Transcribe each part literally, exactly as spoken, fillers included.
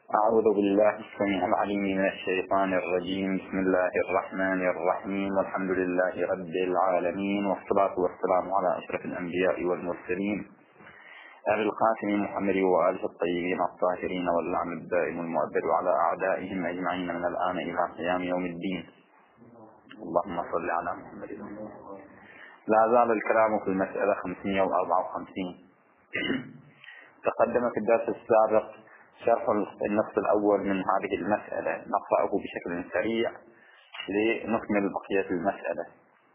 أعوذ بالله السميع العليم من الشيطان الرجيم. بسم الله الرحمن الرحيم، والحمد لله رب العالمين، والصلاة والسلام على أشرف الأنبياء والمرسلين أبي القاسم محمد وآله الطيبين الطاهرين، واللعن الدائم المؤبد على أعدائهم أجمعين من الآن إلى قيام يوم الدين. اللهم صل على محمد. لا زال الكلام في المسألة خمسمائة وأربعة وخمسين. تقدم في الدرس السابق شرح النص الأول من هذه المسألة، نقرأه بشكل سريع لنكمل بقية المسألة.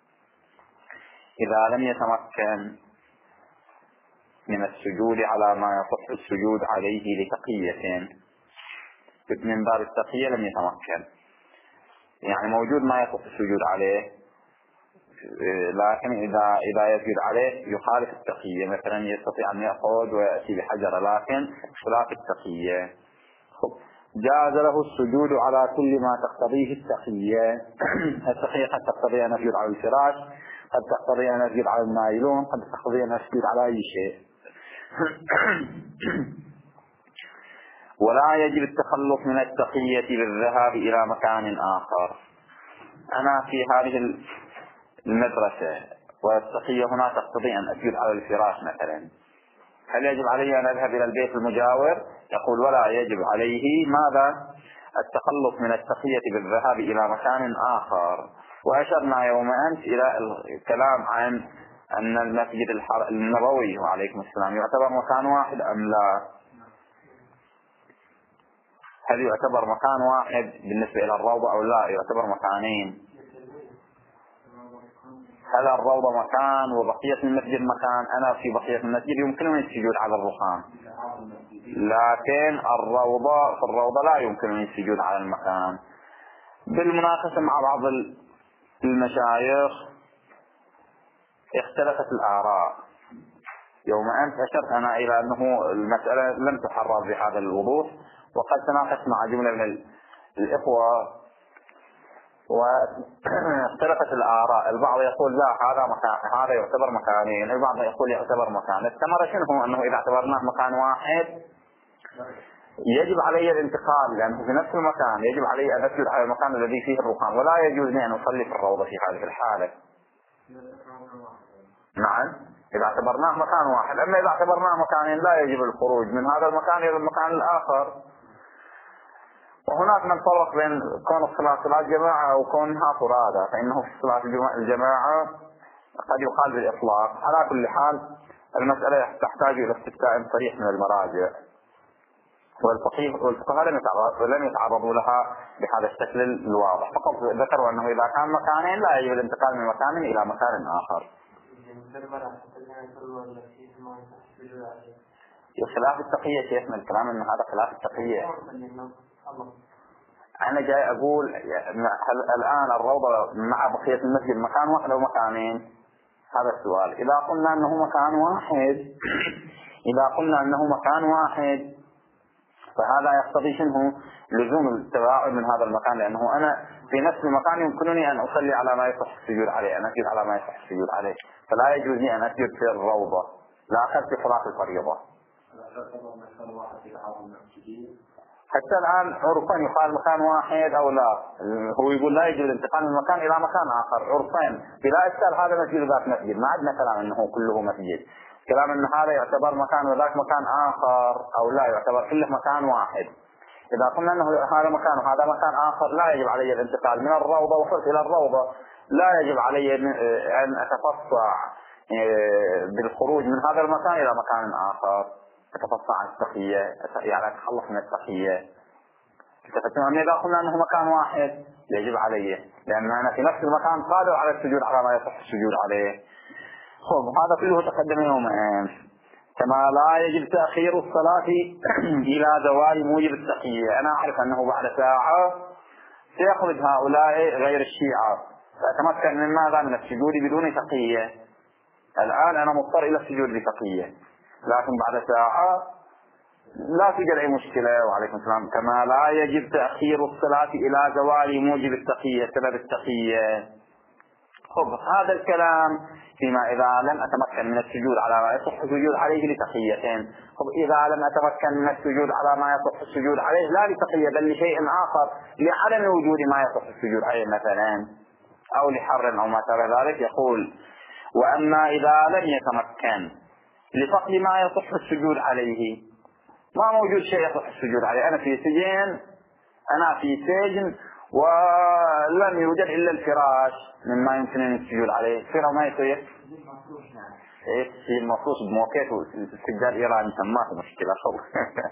إذا لم يتمكن من السجود على ما يصح السجود عليه لتقية، من باب التقية لم يتمكن، يعني موجود ما يصح السجود عليه، لكن إذا إذا يسجد عليه يخالف التقية، مثلا يستطيع أن يأخذ ويأتي بحجر، لكن خلاف التقية. جاز له السجود على كل ما تقتضيه التقية. التقية قد تقتضي أن يسجد على الفراش، قد تقتضي أن يسجد على النايلون، قد تقتضي أن يسجد على أي شيء. ولا يجب التخلص من التقية بالذهاب إلى مكان آخر. أنا في هذه المدرسة والتقية هنا تقتضي أن أسجد على الفراش مثلا، هل يجب علي أن أذهب إلى البيت المجاور؟ يقول ولا يجب عليه ماذا؟ التخلص من التقية بالذهاب إلى مكان آخر. وأشرنا يوم أمس إلى الكلام عن أن المسجد النبوي وعليكم السلام يعتبر مكان واحد أم لا؟ هل يعتبر مكان واحد بالنسبة إلى الروضة أو لا يعتبر مكانين؟ هل الروضة مكان وبقية المسجد مكان؟ أنا في بقية المسجد يمكنني السجود على الرخام، لكن الروضة في الروضة لا يمكنني السجود على المكان. بالمناقشة مع بعض المشايخ اختلفت الآراء. يوم أمس أشرت أنا إلى أنه المسألة لم تحرر بهذا الوضوح، وقد تناقشت مع جملة من الإخوة واختلفت الآراء. البعض يقول لا هذا مكان، هذا يعتبر مكانين، البعض يقول يعتبر مكان. الثمرة شنو؟ أنه إذا اعتبرناه مكان واحد يجب علي الانتقال، لأنه في نفس المكان يجب علي أن أسجد على المكان الذي فيه الرخام، ولا يجوز لي أن أصلي في الروضة في هذه الحالة. نعم إذا اعتبرناه مكان واحد، أما إذا اعتبرناه مكانين لا يجب الخروج من هذا المكان إلى المكان الآخر. وهناك من فرق بين كون الصلاة صلاة جماعة أو كونها فرادى، فإنه في صلاة الجماعة قد يقال بالإطلاق. على كل حال المسألة تحتاج إلى استفتاء صريح من المراجع، والفقيه والفقهاء لم يتعرضوا لها بهذا الشكل الواضح، فقط ذكروا أنه إذا كان مكانين لا يجب الانتقال من مكان إلى مكان آخر. خلاف التقية شيخنا، الكلام أن هذا خلاف التقية. أنا جاي أقول الآن الروضة مع بقية المسجد مكان واحد أو مكانين؟ هذا السؤال. إذا قلنا أنه مكان واحد إذا قلنا أنه مكان واحد فهذا يقتضي شنو؟ لزوم التباعد من هذا المكان، لأنه أنا في نفس المكان يمكنني أن أصلي على ما يصح السجود عليه، أن أسجد على ما يصح السجود عليه، فلا يجوز لي أن أسجد في الروضة، لا أخذ في صلاة الفريضة. حتى الآن عرفان يقال مكان واحد أو لا، هو يقول لا يجوز الانتقال من مكان إلى مكان آخر عرفان بلا إشكال. هذا مسجد ذات مسجد، ما عندنا كلام أنه كله مسجد، كلام أن هذا يعتبر مكان وذاك مكان آخر أو لا يعتبر كله مكان واحد. إذا قلنا أنه هذا مكان وهذا مكان آخر لا يجب علي الانتقال من الروضة وصلت إلى الروضة، لا يجب علي أن أتفصع بالخروج من هذا المكان إلى مكان آخر، أتفصع عن التقية، يعني أتخلص من التقية. أما إذا قلنا أنه مكان واحد يجب عليه، لأن أنا في نفس المكان قادر على السجود على ما يصح السجود عليه. خب هذا كله تقدم يوم أمس. كما لا يجب تأخير الصلاة إلى زوال موجب التقية. أنا أعرف أنه بعد ساعة سيخرج هؤلاء غير الشيعة، فأتمكن من ماذا؟ من السجود بدون تقية. الآن أنا مضطر إلى السجود بتقية، لكن بعد ساعة لا توجد أي مشكلة. وعليكم السلام. كما لا يجب تأخير الصلاة إلى زوال موجب التقية، سبب التقية. خب هذا الكلام فيما إذا لم أتمكن من السجود على ما يصح السجود عليه لتقيتين. خب إذا لم أتمكن من السجود على ما يصح السجود عليه لا لتقية بل لشيء آخر، لعدم وجود ما يصح السجود عليه مثلا، أو لحر أو ما شابه ذلك. يقول: وأما إذا لم يتمكن لفقد ما يصح السجود عليه، ما موجود شيء يصح السجود عليه، أنا في سجن أنا في سجن ولم يوجد إلا الفراش مما يمكن أن السجود عليه، يصير ما يصير؟ إيه يصير مخصوص بموقعه السجاد إيراني سماه مشكلة خو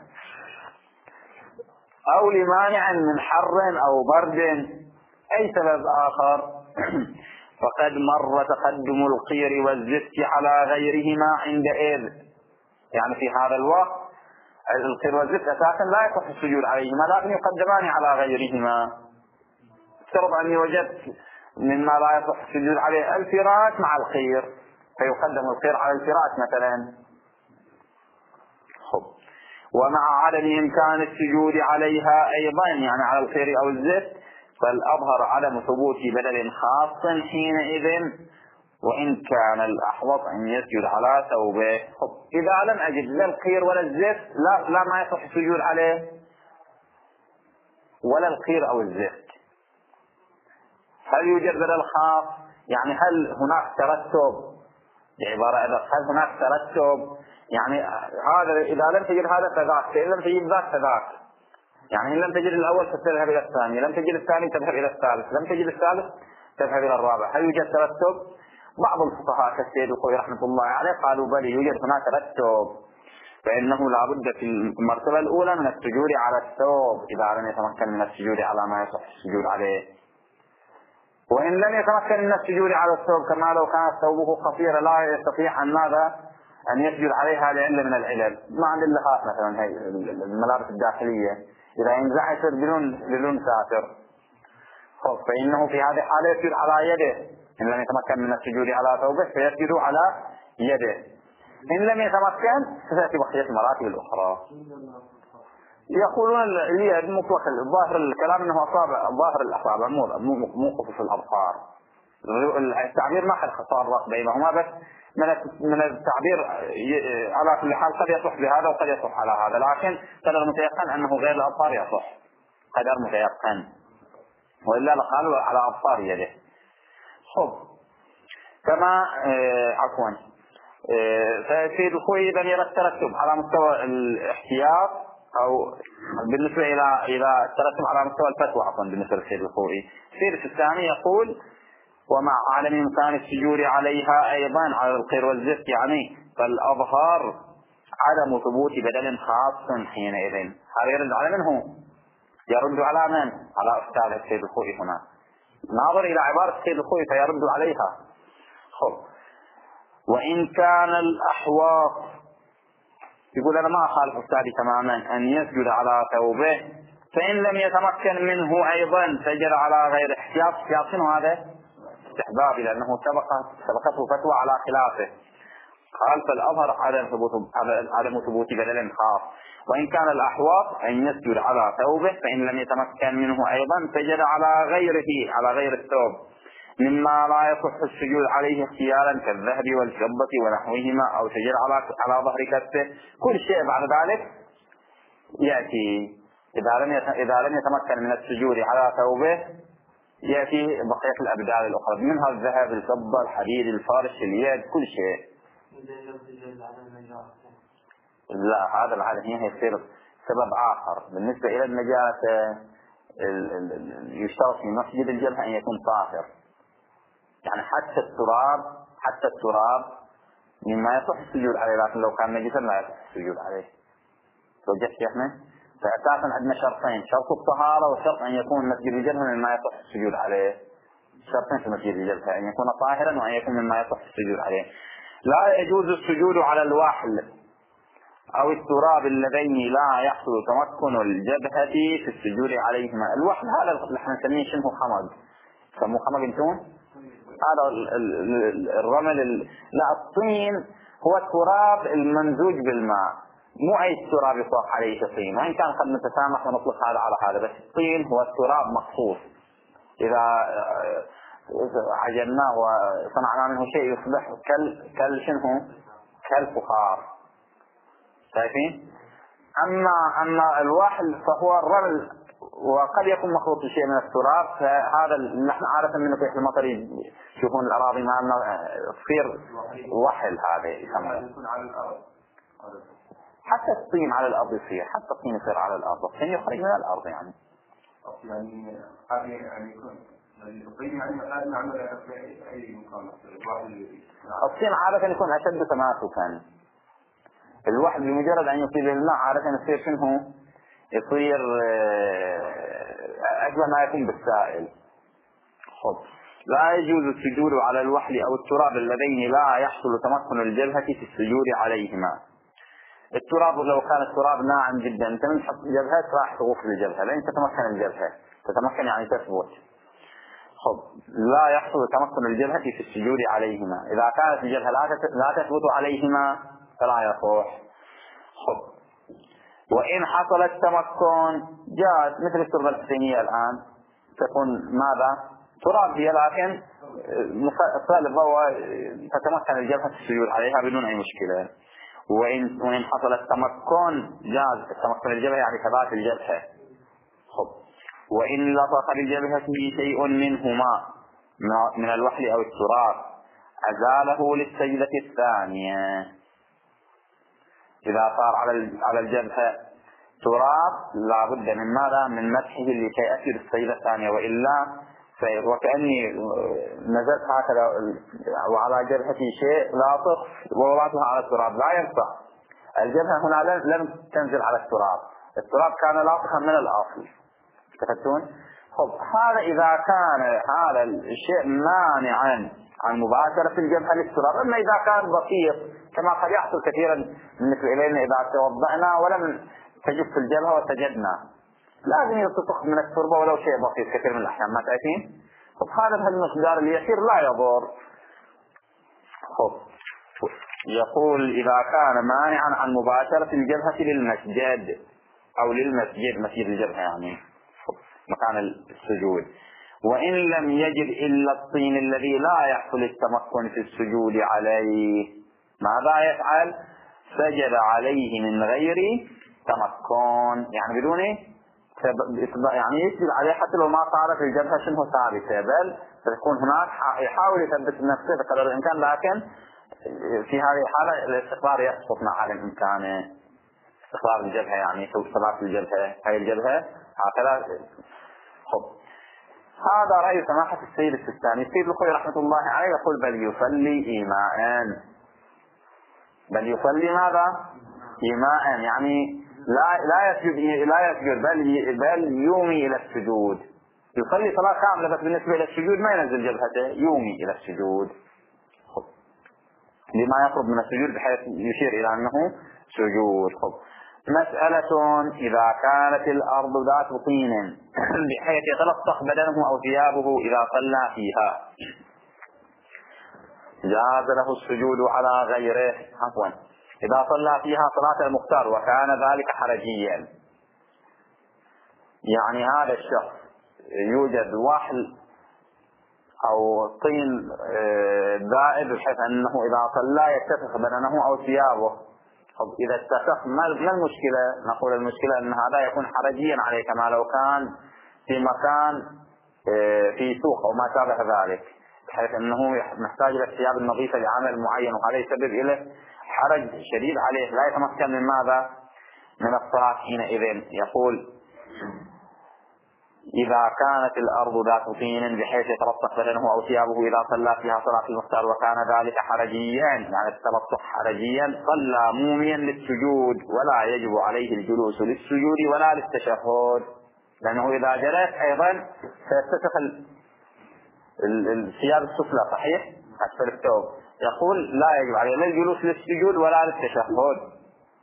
أو لمانع من حر أو برد أي سبب آخر. فقد مر تقدم القير والزفت على غيرهما عندئذ، يعني في هذا الوقت القير والزفت أساسا لا يصح السجود عليهما لكن يقدمان على غيرهما. افترض أني وجدت مما لا يصح السجود عليه الفراش مع القير، فيقدم القير على الفراش مثلا. خب. ومع عدم إمكان السجود عليها أيضا، يعني على القير أو الزفت، فالأظهر عدم ثبوت بدل خاص حينئذ، وإن كان الأحوط أن يسجد على ثوبه. خب. إذا لم أجد لا القير ولا الزفت لا, لا ما يصح السجود عليه، ولا القير أو الزفت، هل يوجد بدل خاص؟ يعني هل هناك ترتب؟ بعبارة أدق، هل هناك ترتب؟ يعني هذا إذا لم تجد هذا فذاك، إذا لم تجد ذاك فذاك. يعني إن لم تجد الأول فتذهب إلى الثاني، لم تجد الثاني تذهب إلى الثالث، لم تجد الثالث تذهب إلى الرابع. هل يوجد ترتب؟ بعض الفقهاء كالسيد الخوئي رحمة الله عليه قالوا بل يوجد هناك ترتب، فإنه لا بد في المرتبة الأولى من السجود على الثوب إذا لم يتمكن من السجود على ما يصح السجود عليه. وإن لم يتمكن من السجود على الثوب كما لو كان ثوبه قصير لا يستطيع أن ماذا أن يسجد عليها لعلة من العلل، ما عند اللخات مثلا هي الملابس الداخلية إذا ينزع يصير بدون بدون ساتر، فإنه في هذه الحالة يسجد على يده. إن لم يتمكن من السجود على ثوبه فيسجد على يده. إن لم يتمكن فتأتي بقية المراتب الأخرى. يقولون اليد مطلق، ظاهر الكلام انه اصابع، ظاهر الاصابع مو خصوص الابصار. التعبير ما حد خصار بينهما، بس من التعبير على كل حال قد يصح بهذا وقد يصح على هذا، لكن قدر متيقن انه غير الابصار يصح، قدر متيقن، والا لقالوا على ابصار يده. خب. كما آه عفوا آه فسيد الخوئي بن يرى الترتب على مستوى الاحتياط، أو بالنسبة إلى إلى الترتب على مستوى الفتوى عفوا بالنسبة للسيد الخوئي. السيد الثاني يقول: ومع عدم إمكان السجود عليها أيضا على القير والزفت، يعني فالأظهر عدم ثبوت بدل خاص حينئذ. هذا يرد على من هو؟ يرد على من؟ على أستاذ السيد الخوئي هنا. ناظر إلى عبارة السيد الخوئي فيرد عليها. خب. وإن كان الأحواط، يقول أنا ما أخالف أستاذي تماما أن يسجد على ثوبه، فإن لم يتمكن منه أيضا سجد على غير احتياط. احتياط شنو هذا؟ استحبابي، لأنه سبقت سبقته فتوى على خلافه. قال: فالأظهر عدم ثبوت عدم ثبوت بدل خاص. وإن كان الأحوط أن يسجد على ثوبه، فإن لم يتمكن منه أيضا سجد على غيره على غير الثوب مما لا يصح السجود عليه اختيارا كالذهب والفضة ونحوهما، أو سجد على على ظهر كفه. كل شيء بعد ذلك يأتي. إذا لم إذا لم يتمكن من السجود على ثوبه يأتي بقية الأبدال الأخرى، منها الذهب، الفضة، الحديد، الفارش، اليد، كل شيء. لا، هذا العدم هنا يصير سبب آخر. بالنسبة إلى النجاسة يشترط في مسجد الجبهة أن يكون طاهر، يعني حتى التراب حتى التراب مما يصح السجود عليه، لكن لو كان نجسا لا يصح السجود عليه. توجدت يا أحمد؟ فأساسا عندنا شرطين: شرط الطهارة وشرط أن يكون مسجد الجبهة مما يصح السجود عليه. شرطين في مسجد الجبهة: أن يكون طاهرا وأن يكون مما يصح السجود عليه. لا يجوز السجود على الوحل أو التراب اللذين لا يحصل تمكن الجبهة في السجود عليهما. الوحل هذا اللي احنا نسميه شنو خمق، سموه خمق انتون. هذا الرمل، لا الطين هو التراب الممزوج بالماء، مو أي تراب يطلق عليه طين، وإن كان قد نتسامح ونطلق هذا على هذا، بس الطين هو التراب مخصوص. إذا عجناه وصنعنا منه شيء يصبح كال كال شنو كالفخار. شايفين؟ أما أما الوحل فهو الرمل، وقد يكون مخلوط بشيء من التراب. فهذا نحن عادة منه في المطر يشوفون الأراضي ما تصير وحل، هذا يسمى. حتى الطين على الأرض يصير، حتى الطين يصير على الأرض، الطين يخرج من الأرض يعني. يعني هذا يعني يكون الطين يعني نعمل في أي مكان. الطين عادة يكون أشد تماسكا. الوحل بمجرد أن يصيب الماء عادة يصير شنو؟ يصير أشبه ما يكون بالسائل. خب. لا يجوز السجود على الوحل أو التراب اللذين لا يحصل تمكن الجبهة في السجود عليهما. التراب لو كان التراب ناعم جدا انت من تحط الجبهة راح تغوص الجبهة لين تتمكن الجبهة، تتمكن يعني تثبت. خب. لا يحصل تمكن الجبهة في السجود عليهما. إذا كانت الجبهة لا تثبت عليهما فلا يصح. خب. وإن حصل التمكن جاءت مثل التربة الحسينية الآن تكون ماذا؟ تراب هي لكن صلبة وتتمكن الجبهة في السجود عليها بدون أي مشكلة. وإن وإن حصل التمكن جاز التمكن الجبهة يعني ثبات الجبهة. خب. وإن لصق بالجبهة شيء منهما من الوحل أو التراب أزاله للسجدة الثانية. إذا صار على على الجبهة تراب لا بد من ماذا؟ من مسحه لكي يأتي السجدة الثانية، وإلا وكأني نزلت هكذا وعلى جبهتي شيء لاصق ووضعتها على التراب لا ينفع. الجبهة هنا لم تنزل على التراب، التراب كان لاصقا من الأصل. تفتون؟ خب. هذا إذا كان هذا الشيء مانعا عن مباشرة الجبهة للتراب. أما إذا كان بسيط كما قد يحصل كثيرا بالنسبة إلينا إذا توضأنا ولم تجف الجبهة وسجدنا لازم يتطخ من التربة ولو شيء بسيط كثير من الأحيان، ما تعرفين؟ خب. هذا بهالمقدار اليسير لا يضر. خب. يقول إذا كان مانعا عن مباشرة الجبهة للمسجد أو للمسجد مسجد الجبهة يعني مكان السجود. وإن لم يجد إلا الطين الذي لا يحصل التمكن في السجود عليه ماذا يفعل؟ سجد عليه من غير تمكن يعني بدون يعني يسجد عليه حتى لو ما صارت الجبهة شنو ثابتة، بل ستكون هناك يحاول يثبت نفسه بقدر الإمكان، لكن في هذه الحالة الاستقرار يسقط مع الإمكان. استقرار الجبهة يعني صلاة الجبهة هاي الجبهة هكذا. خب. هذا رأي سماحة السيد السيستاني. السيد الخوي رحمة الله عليه يقول بل يصلي إيماء. بل يصلي ماذا؟ إيماء يعني لا لا يسجد لا يسجد بل بل يومي إلى السجود. يصلي صلاة كاملة بس بالنسبة إلى السجود ما ينزل جبهته، يومي إلى السجود لما يقرب من السجود بحيث يشير إلى أنه سجود. خب. مسألة إذا كانت الأرض ذات طين بحيث يتلطخ بدنه أو ثيابه إذا صلى فيها جاز له السجود على غيره. عفوا إذا صلى فيها صلاة المختار وكان ذلك حرجيا. يعني هذا الشخص يوجد وحل أو طين ذائب بحيث أنه إذا صلى يتسخ بدنه أو ثيابه. طب إذا اتسخ ما المشكلة؟ نقول المشكلة أن هذا يكون حرجيا عليه كما لو كان في مكان في سوق أو ما شابه ذلك، بحيث أنه محتاج للثياب النظيفة لعمل معين، وهذا يسبب إليه حرج شديد عليه لا يتمكن من ماذا؟ من الصلاة حينئذ. يقول إذا كانت الأرض ذات طين بحيث يتلطخ بدنه أو ثيابه إذا صلى فيها صلاة المختار وكان ذلك حرجيا يعني التلطخ حرجيا صلى موميا للسجود ولا يجب عليه الجلوس للسجود ولا للتشهد، لأنه إذا جلس أيضا سيتسخ الثياب السفلى صحيح أسفل الثوب. يقول لا يجب عليه لا الجلوس للسجود ولا للتشهد.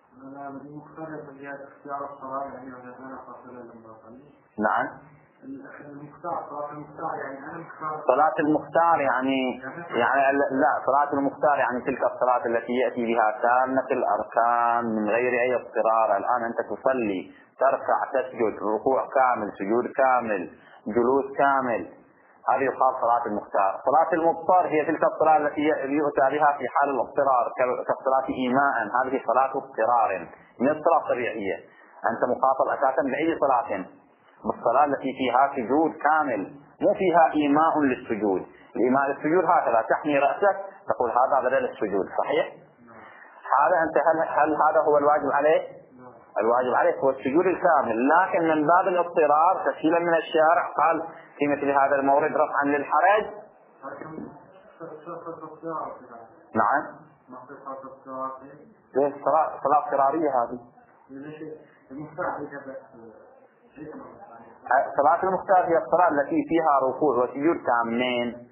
نعم. المختار صلاة المختار يعني أنا مختار صلاة المختار يعني يعني لا صلاة المختار يعني تلك الصلاة التي يأتي بها كاملة الأركان من غير أي اضطرار. الآن أنت تصلي تركع تسجد ركوع كامل سجود كامل جلوس كامل هذه يقال صلاة المختار. صلاة المضطر هي تلك الصلاة التي يؤتى بها في حال الاضطرار كالصلاة إيماء، هذه صلاة اضطرار من الصلاة الطبيعية. أنت مخاطب أساسا بأي صلاة؟ بالصلاة التي فيها سجود كامل، مو فيها إيماء للسجود. الإيماء للسجود هكذا تحني رأسك تقول هذا بدل السجود، صحيح؟ هذا أنت هل, هل هذا هو الواجب عليك؟ الواجب عليك هو السجود الكامل، لكن من باب الاضطرار تسهيلا من الشارع قال في مثل هذا المورد رفعا للحرج. نعم صلاة صلاة اضطرارية هذه. صلاة المختار هي الصلاة التي فيها ركوع وسجود تامين.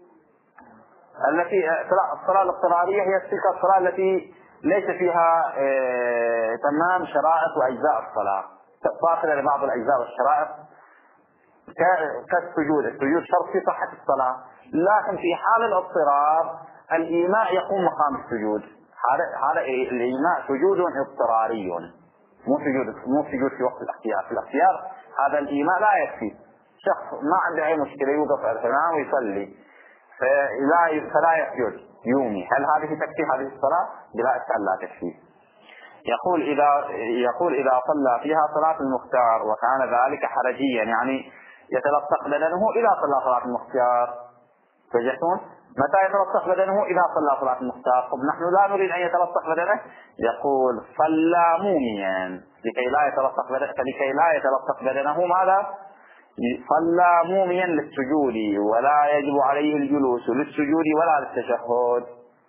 التي الصلاة الاضطرارية هي تلك الصلاة التي ليس فيها اه تمام شرائط وأجزاء الصلاة، فاقدة لبعض الأجزاء والشرائط كالسجود. السجود شرط في صحة الصلاة، لكن في حال الاضطرار الإيماء يقوم مقام السجود. هذا هذا الإيماء سجود اضطراري، مو سجود مو سجود في وقت الاختيار. في الاختيار هذا الإيماء لا يكفي. شخص ما عنده أي مشكلة يوقف الإمام ويصلي فلا فلا يسجد يومي، هل هذه تكفي هذه الصلاة؟ بلا إشكال لا تكفي. يقول إذا يقول إذا صلى فيها صلاة المختار وكان ذلك حرجيا، يعني يتلصق بدنه إذا صلى صلاة المختار. تجدون متى يتلصق بدنه؟ إذا صلى صلاة المختار. طب نحن لا نريد أن يتلصق بدنه، يقول صلى موميا لكي لا يتلصق بدنه، فلكي لا يتلصق بدنه ماذا؟ صلى موميا للسجود، ولا يجب عليه الجلوس للسجود ولا للتشهد.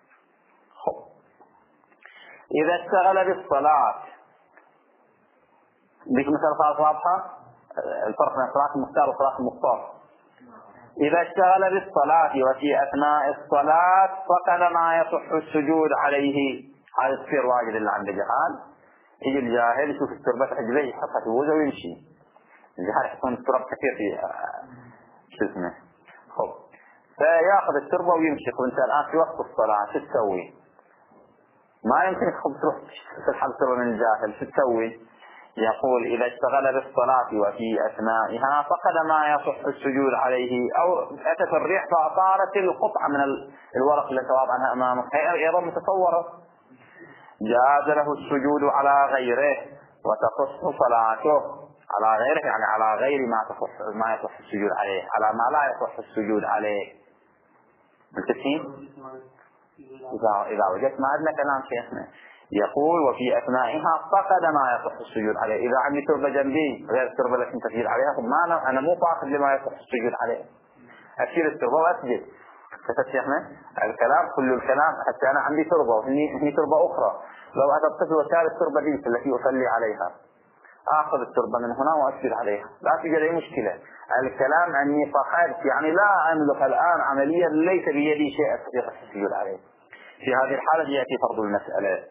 إذا اشتغل بالصلاة بك مثل واضحة الفرق بين صلاة المختار وصلاة المضطر. إذا اشتغل بالصلاة وفي أثناء الصلاة فقد ما يصح السجود عليه. هذا يصير واجد اللي عنده جهال، يجي الجاهل يشوف التربة حجبه يحطها في وجهه ويمشي. الجهال يكون التراب كثير في شو اسمه خب، فياخذ التربة ويمشي. وانت الآن في وقت الصلاة شو تسوي؟ ما يمكن تخب تروح تسحب التربة من الجاهل، شو تسوي؟ يقول إذا اشتغل بالصلاة وفي أثنائها فقد ما يصح السجود عليه. أو أتت الريح فأطارت القطعة من الورق اللي تواب عنها أمامك، هي أيضا متصورة، جاز له السجود على غيره وتصح صلاته. على غيره يعني على غير ما تصح ما يصح السجود عليه، على ما لا يصح السجود عليه. متفقين؟ إذا إذا وجدت ما عندنا كلام شيخنا. يقول وفي أثنائها فقد ما يصح السجود عليه. إذا عندي تربة جنبي غير التربة التي تسجد عليها، طب ما أنا أنا مو فاقد لما يصح السجود عليه، أشيل التربة وأسجد. كتبت شيخنا الكلام كل الكلام. حتى أنا عندي تربة وهني هني تربة أخرى، لو أتبت وشال التربة دي التي أصلي عليها آخذ التربة من هنا وأسجد عليها، لا توجد أي مشكلة. الكلام أني فقدت يعني لا أملك الآن عمليا ليس بيدي شيء يصح السجود عليه. في هذه الحالة يأتي فرض المسألة.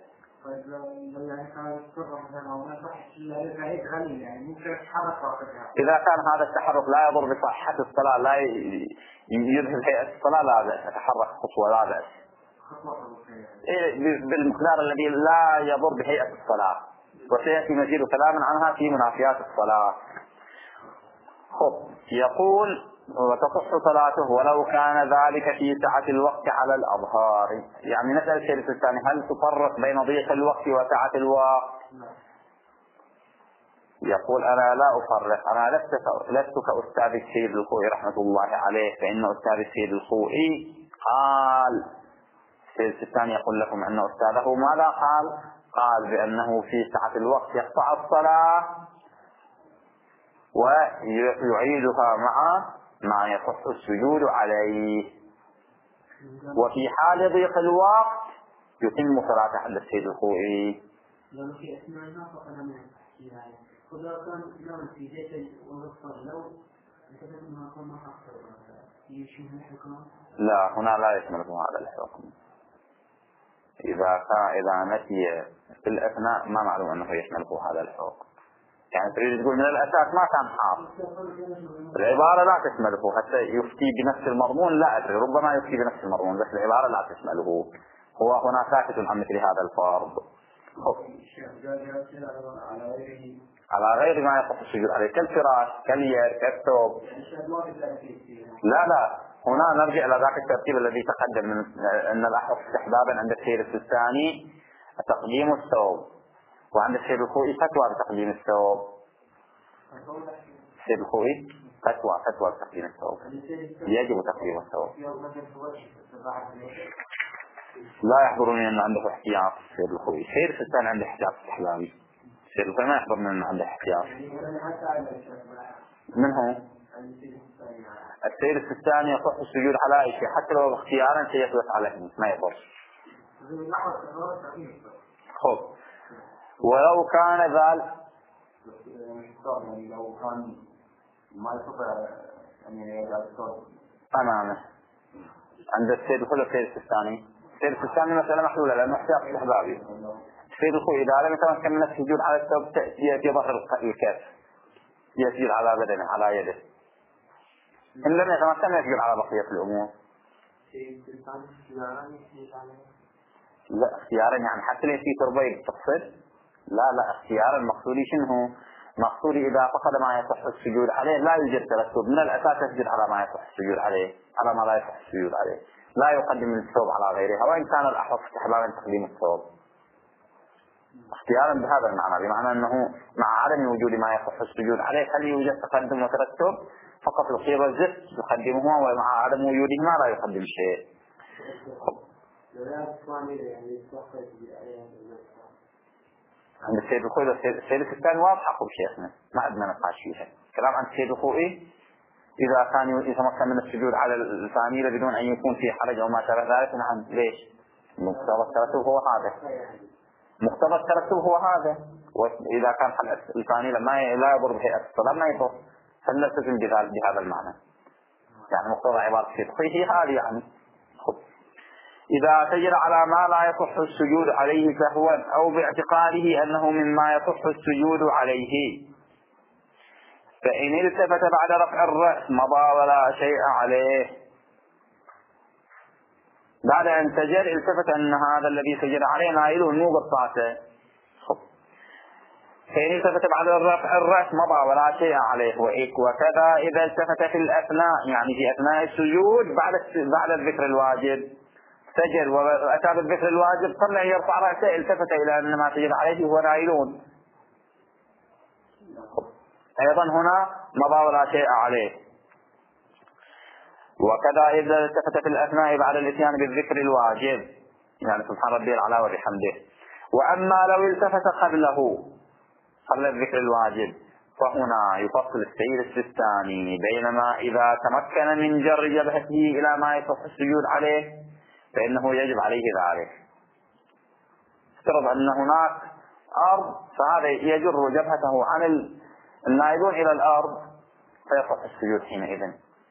إذا كان هذا التحرك لا يضر بصحة الصلاة، لا يذهب هيئة الصلاة، لا بأس، يتحرك خطوة لا بأس بالمقدار الذي لا يضر بهيئة الصلاة، وسيأتي مزيد كلام عنها في منافيات الصلاة. خب يقول وتصح صلاته ولو كان ذلك في سعة الوقت على الأظهار. يعني نسأل الشيخ الثاني هل تفرق بين ضيق الوقت وسعة الوقت؟ يقول أنا لا أفرق، أنا لست لست كأستاذ السيد الخوئي رحمة الله عليه، فإن أستاذ السيد الخوئي قال الشيخ الثاني يقول لكم أن أستاذه ماذا قال؟ قال بأنه في سعة الوقت يقطع الصلاة ويعيدها مع ما يصح السجود عليه، وفي حال ضيق الوقت يتم صلاة عند السيد الخوئي. لو في أثناء فقد ما يحكي ولا كان لو في ذات ونصر لو أنتبهنا كما أكثر يشمل الحكم. لا هنا لا يشمل هذا الحكم. إذا كان إذا نسي في الأثناء ما معلوم أنه يشمله هذا الحكم. يعني تريد تقول من الأساس ما كان حاضر، العبارة لا تشمله حتى يفتي بنفس المضمون، لا أدري ربما يفتي بنفس المضمون بس العبارة لا تشمله. هو هنا ساكت عن مثل هذا الفرض. على غير ما يصح السجود عليه كالفراش كاليد كالثوب. لا لا هنا نرجع إلى ذاك الترتيب الذي تقدم من أن الأحوط استحبابا عند السيد السيستاني تقديم الثوب، وعند السيد الخوئي فتوى بتقديم الثوب. السيد الخوئي فتوى فتوى بتقديم الثوب، يجب تقديم الثوب. لا يحضرني أن عنده احتياط السيد الخوئي. السيد السيستاني عنده احتياط استحبابي، السيد الخوئي ما يحضرني أن عنده احتياط. من هو؟ السيد السيستاني يصح السجود على أي شيء حتى لو اختيارا سيثبت عليه ما يضر. خب ولو كان ذلك لو كان ما يستطيع يعني أمامه عند السيد الخوئي السيد السيستاني. السيد السيستاني مسألة محلولة لأنه احتياط استحبابي. السيد الخوئي إذا لم يتمكن من السجود على الثوب يأتي ظهر الكف يسجد على بدنه على يده، إن لم يتمكن يسجد على بقية الأمور. لا اختيارا يعني حتى لو في تربية تقصد لا لا اختيارا مقصودي شنو مقصودي إذا فقد ما يصح السجود عليه لا يوجد ترتب من الأساس يسجد على ما يصح السجود عليه على ما لا يصح السجود عليه، لا يقدم الثوب على غيره وإن كان الأحوط استحبابا تقديم الثوب اختيارا بهذا المعنى، بمعنى أنه مع عدم وجود ما يصح السجود عليه هل يوجد تقدم وترتب فقط الخير والزفت يقدمهما ومع عدم وجودهما لا يقدم شيء. عند السيد الخوئي السيد السيستاني واضحة قول شيخنا ما عندنا نقاش فيها. كلام عن السيد الخوئي إذا كان يتمكن من السجود على الفاميلة بدون أن يكون فيه حرج أو ما شابه ذلك نعم. ليش؟ مقتضى الترتب هو هذا، مقتضى الترتب هو هذا. وإذا كان الفاميلة ما لا يضر بهيئة الصلاة ما يضر فلنلتزم بهذا المعنى. يعني مقتضى عبارة السيد الخوئي هي هذه يعني. إذا سجد على ما لا يصح السجود عليه سهوا أو باعتقاده أنه مما يصح السجود عليه، فإن التفت بعد رفع الرأس مضى ولا شيء عليه. بعد أن سجد التفت أن هذا الذي سجد عليه نائله مو قطاته، فإن التفت بعد رفع الرأس مضى ولا شيء عليه. وكذا إذا التفت في الأثناء يعني في أثناء السجود بعد بعد الذكر الواجب سجد وأتى بالذكر الواجب قبل أن يرفع رأسه التفت إلى أن ما سجد عليه هو نائلون أيضا هنا مضى ولا شيء عليه. وكذا إذا التفت في الأثناء بعد الاتيان بالذكر الواجب يعني سبحان ربي الأعلى وبحمده. وأما لو التفت قبله قبل الذكر الواجب فهنا يفصل السيد السيستاني بينما إذا تمكن من جر جبهته إلى ما يصح السجود عليه فإنه يجب عليه ذلك. افترض أن هناك أرض فهذا يجر جبهته عن النائبون إلى الأرض فيصح السجود حينئذ.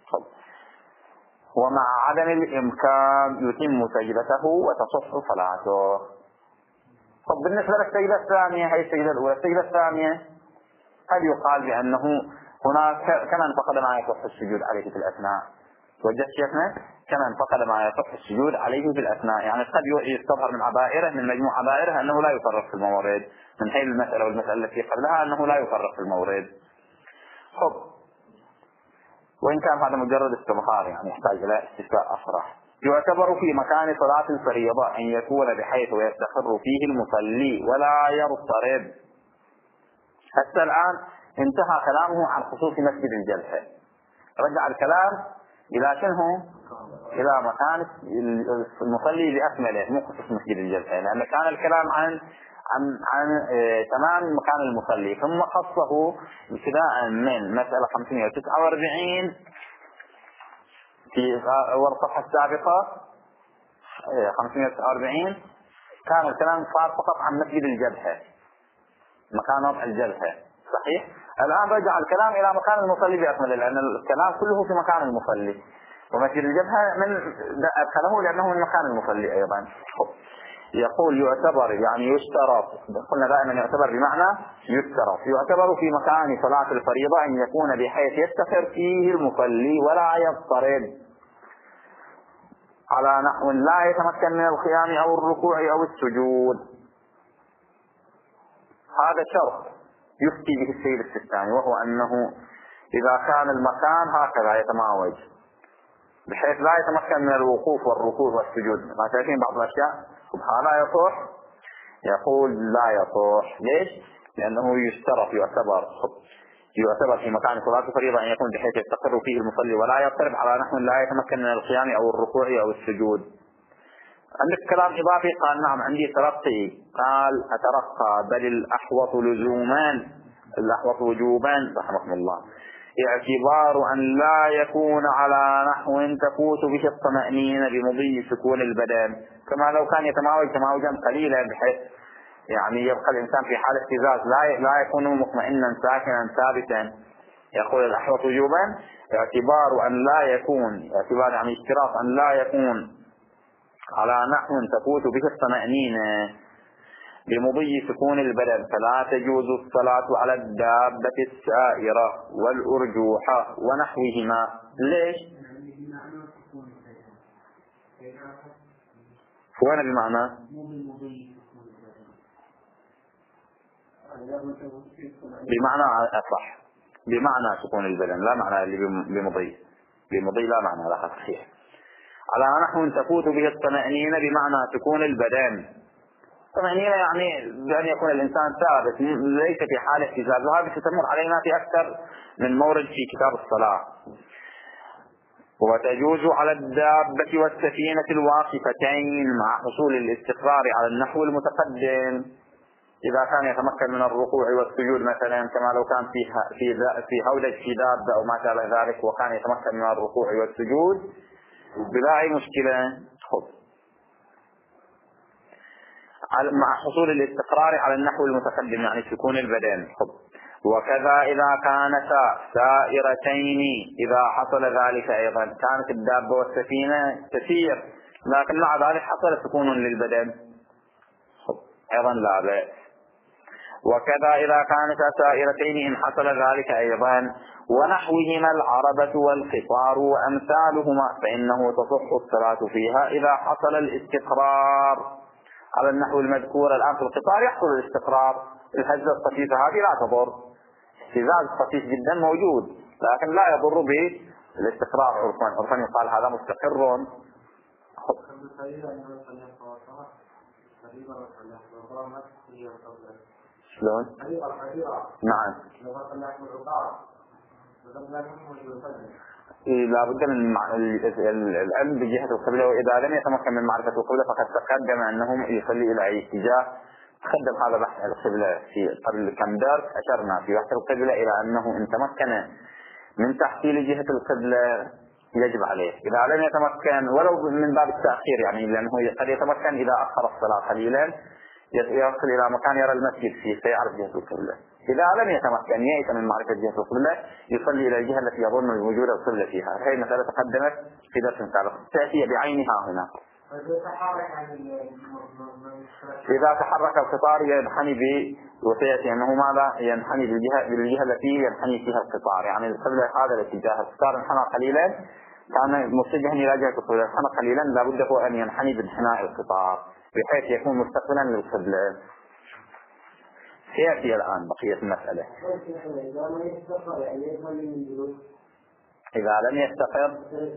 ومع عدم الإمكان يتم سجدته وتصح صلاته. طب بالنسبة للسجدة الثانية هي السجدة الأولى. السجدة الثانية هل يقال بأنه هناك كمن فقد ما يصح السجود عليه في الأثناء؟ توجه شيخنا كمن فقد ما يصح السجود عليه في الأثناء يعني قد يستظهر من عبائره من مجموع عبائره أنه لا يفرق في المورد من حيث المسألة والمسألة التي قبلها أنه لا يفرق في المورد. خب وإن كان هذا مجرد استظهار يعني يحتاج إلى استفاء أصرح. يعتبر في مكان صلاة الفريضة أن يكون بحيث يستقر فيه المصلي ولا يضطرب. حتى الآن انتهى كلامه عن خصوص مسجد الجلسة، رجع الكلام إلى شنو؟ إلى مكان المصلي بأكمله مو خصوص مسجد الجلسة، لأن كان الكلام عن عن عن اه تمام مكان المصلي ثم خصه ابتداء من مسألة خمسمائة وتسعة وأربعين في الصفحة السابقة خمسمائة وتسعة وأربعين كان الكلام صار فقط عن مسجد الجبهة مكان وضع الجبهة صحيح. الآن رجع الكلام إلى مكان المصلي بأكمله لأن الكلام كله في مكان المصلي ومسجد الجبهة من أدخله لأنه من مكان المصلي أيضا. يقول يعتبر يعني يشترط قلنا دائما يعتبر بمعنى يشترط يعتبر في مكان صلاة الفريضة أن يكون بحيث يستقر فيه المصلي ولا يضطرب على نحو لا يتمكن من القيام أو الركوع أو السجود. هذا شرط يفتي به السيد السيستاني، وهو أنه إذا كان المكان هكذا يتماوج بحيث لا يتمكن من الوقوف والركوع والسجود، ما شايفين بعض الأشياء سبحانه يصح، يقول لا يصح. ليش؟ لأنه يشترط يعتبر يعتبر في مكان صلاة الفريضة أن يكون بحيث يستقر فيه المصلي ولا يضطرب على نحو لا يتمكن من القيام أو الركوع أو السجود. عندك كلام إضافي؟ قال نعم عندي ترقي. قال أترقى بل الأحوط لزوما الأحوط وجوبا رحمه الله اعتبار أن لا يكون على نحو تفوت به الطمأنينة بمضي سكون البدن، كما لو كان يتماوج تماوجا قليلا بحيث يعني يبقى الإنسان في حال اهتزاز لا لا يكون مطمئنا ساكنا ثابتا. يقول الأحوط وجوبا اعتبار أن لا يكون، اعتبار يعني اشتراط أن لا يكون على نحو تفوت به الطمأنينة بمضي سكون البدن، فلا تجوز الصلاة على الدابة السائرة والأرجوحة ونحوهما. ليش؟ وين بمعنى؟ بمعنى أصح، بمعنى سكون البدن لا معنى اللي بمضي، بمضي لا معنى لها صحيح. على نحو تفوت به الطمأنينة بمعنى سكون البدن، طمأنينة يعني بأن يكون الإنسان ثابت ليس في حال اهتزاز، وهذا ستمر علينا في أكثر من مورد في كتاب الصلاة. وتجوز على الدابة والسفينة الواقفتين مع حصول الاستقرار على النحو المتقدم، إذا كان يتمكن من الركوع والسجود مثلا، كما لو كان في في في هودج في دابة أو ما شابه ذلك وكان يتمكن من الركوع والسجود بلا أي مشكلة. خب. مع حصول الاستقرار على النحو المتقدم يعني سكون البدن. خب. وكذا إذا كانتا سائرتين إذا حصل ذلك أيضا، كانت الدابة والسفينة تسير لكن مع ذلك حصل سكون للبدن أيضا لا بأس. وكذا إذا كانتا سائرتين إن حصل ذلك أيضا ونحوهما العربة والقطار وأمثالهما فإنه تصح الصلاة فيها إذا حصل الاستقرار على النحو المذكور. الآن في القطار يحصل الاستقرار، الهزة الطفيفة هذه لا تضر، اهتزاز طفيف جدا موجود لكن لا يضر به الاستقرار عرفا، عرفا يقال هذا مستقر. شلون؟ نعم لا بد من العلم بجهة القبلة، وإذا لم يتمكن من معرفة القبلة فقد تقدم أنه يصلي إلى أي اتجاه. تقدم هذا بحث القبلة في قبل كم درس، أشرنا في بحث القبلة إلى أنه إن تمكن من تحصيل جهة القبلة يجب عليه، إذا لم يتمكن ولو من باب التأخير يعني لأنه قد يتمكن إذا أخر الصلاة قليلا يصل إلى مكان يرى المسجد فيه فيعرف جهة القبلة. إذا لم يتمكن يأتي من معرفة جهة القبلة يصلي إلى الجهة التي يظن وجود القبلة فيها. هذه المسألة تقدمت في درس سابق تأتي بعينها هنا. إذا تحرك القطار ينحني بوسيلة أنه ماذا ينحني بالجهة بالجهة التي ينحني فيها القطار، يعني القبلة هذا الاتجاه. القطار انحنى قليلا كان متجها إلى جهة القبلة، انحنى قليلا لابد هو أن ينحني بانحناء القطار بحيث يكون مستقبلا للقبلة. سيأتي الآن بقية المسألة. إذا لم يستقر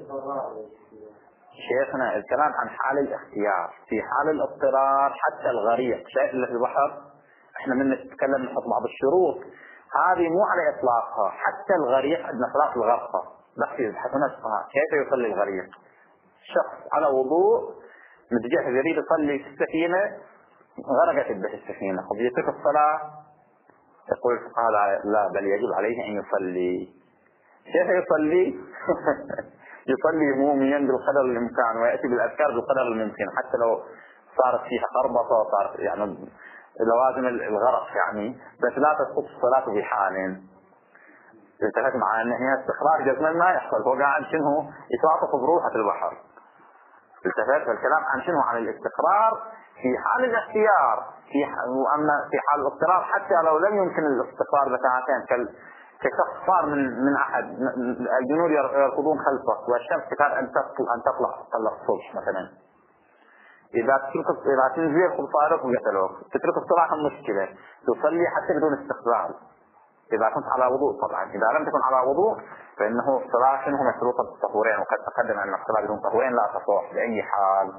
شيخنا الكلام عن حال الاختيار، في حال الاضطرار حتى الغريق شيء اللي في البحر احنا من نتكلم نحط بعض الشروط هذه مو على إطلاقها، حتى الغريق عندنا صلاة الغرقة بس يبحثون الفقهاء كيف يصلي الغريق. شخص على وضوء متجه يريد يصلي في السفينة غرقت به السفينة، قد يترك الصلاة يقول الفقهاء لا بل يجب عليه أن يصلي. كيف يصلي؟ يصلي موميا بالقدر الإمكان ويأتي بالأذكار بالقدر الممكن حتى لو صارت فيها خربطة وصارت يعني لوازم الغرق يعني، بس لا تسقط الصلاة بحال. التفت مع أن هي استقرار جسما ما يحصل، هو قاعد شنو يتواطف بروحه في البحر. التفت الكلام عن شنو عن الاستقرار في حال الاختيار، في وأما في حال الاضطرار حتى لو لم يمكن الاستقرار بساعتين كشخص صار من من أحد الجنود يركضون خلفه والشمس تكاد أن تطلع أن تطلع تطلع الصبح مثلا، إذا تترك إذا تنزل خبصارك وقتلوك تترك الصلاة مشكلة تصلي حتى بدون استقبال إذا كنت على وضوء. طبعا إذا لم تكن على وضوء فإنه الصلاة شنو مشروطة بالطهورين، وقد تقدم أن الصلاة بدون طهورين لا تصح بأي حال.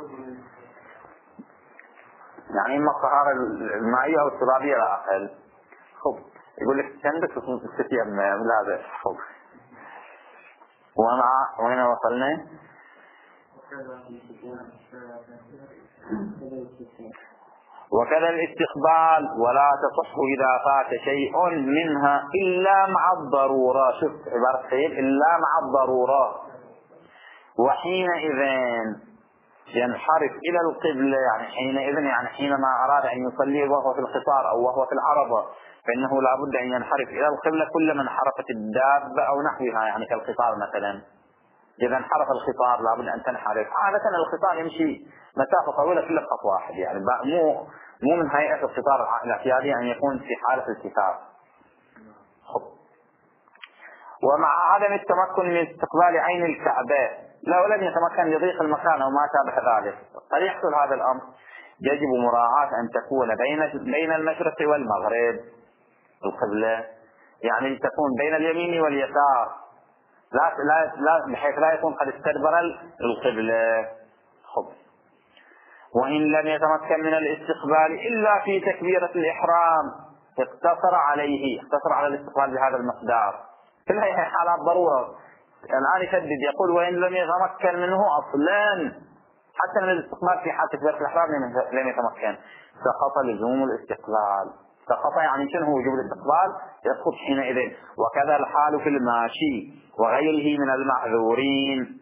يعني إما الطهارة المائية أو الترابية لا أقل. خب يقول لك عندك ستيام لا هذا. خب ومع وين وصلنا؟ وكذا الاستقبال ولا تصح إذا فات شيء منها إلا مع الضرورة. شوف عبارة خير إلا مع الضرورة. وحينئذ ينحرف إلى القبلة، يعني حينئذ يعني حينما أراد أن يصلي وهو في القطار أو وهو في العربة فإنه لا بد أن ينحرف إلى القبلة كل من حركت الدابة أو نحوها، يعني كالقطار مثلا. إذا انحرف القطار لا بد أن تنحرف. عادة القطار يمشي مسافة طويلة في خط واحد، يعني مو مو من هيئة القطار الاعتيادي أن يكون في حالة التفاف. ومع عدم التمكن من استقبال عين الكعبة لو لم يتمكن لضيق المكان أو ما شابه ذلك قد يحصل هذا الأمر. يجب مراعاة أن تكون بين بين المشرق والمغرب القبلة، يعني تكون بين اليمين واليسار، لا لا لا بحيث لا يكون قد استدبر القبلة. خب وإن لم يتمكن من الاستقبال إلا في تكبيرة الإحرام اقتصر عليه اقتصر على الاستقبال بهذا المقدار. كلها هي حالات ضرورة. الآن يشدد يقول وإن لم يتمكن منه أصلا حتى من الاستقبال في حال تكبيرة الإحرام لم يتمكن سقط لزوم الاستقبال. سقط يعني شنو هو وجوب الاستقبال يسقط حينئذ. وكذا الحال في الماشي وغيره من المعذورين.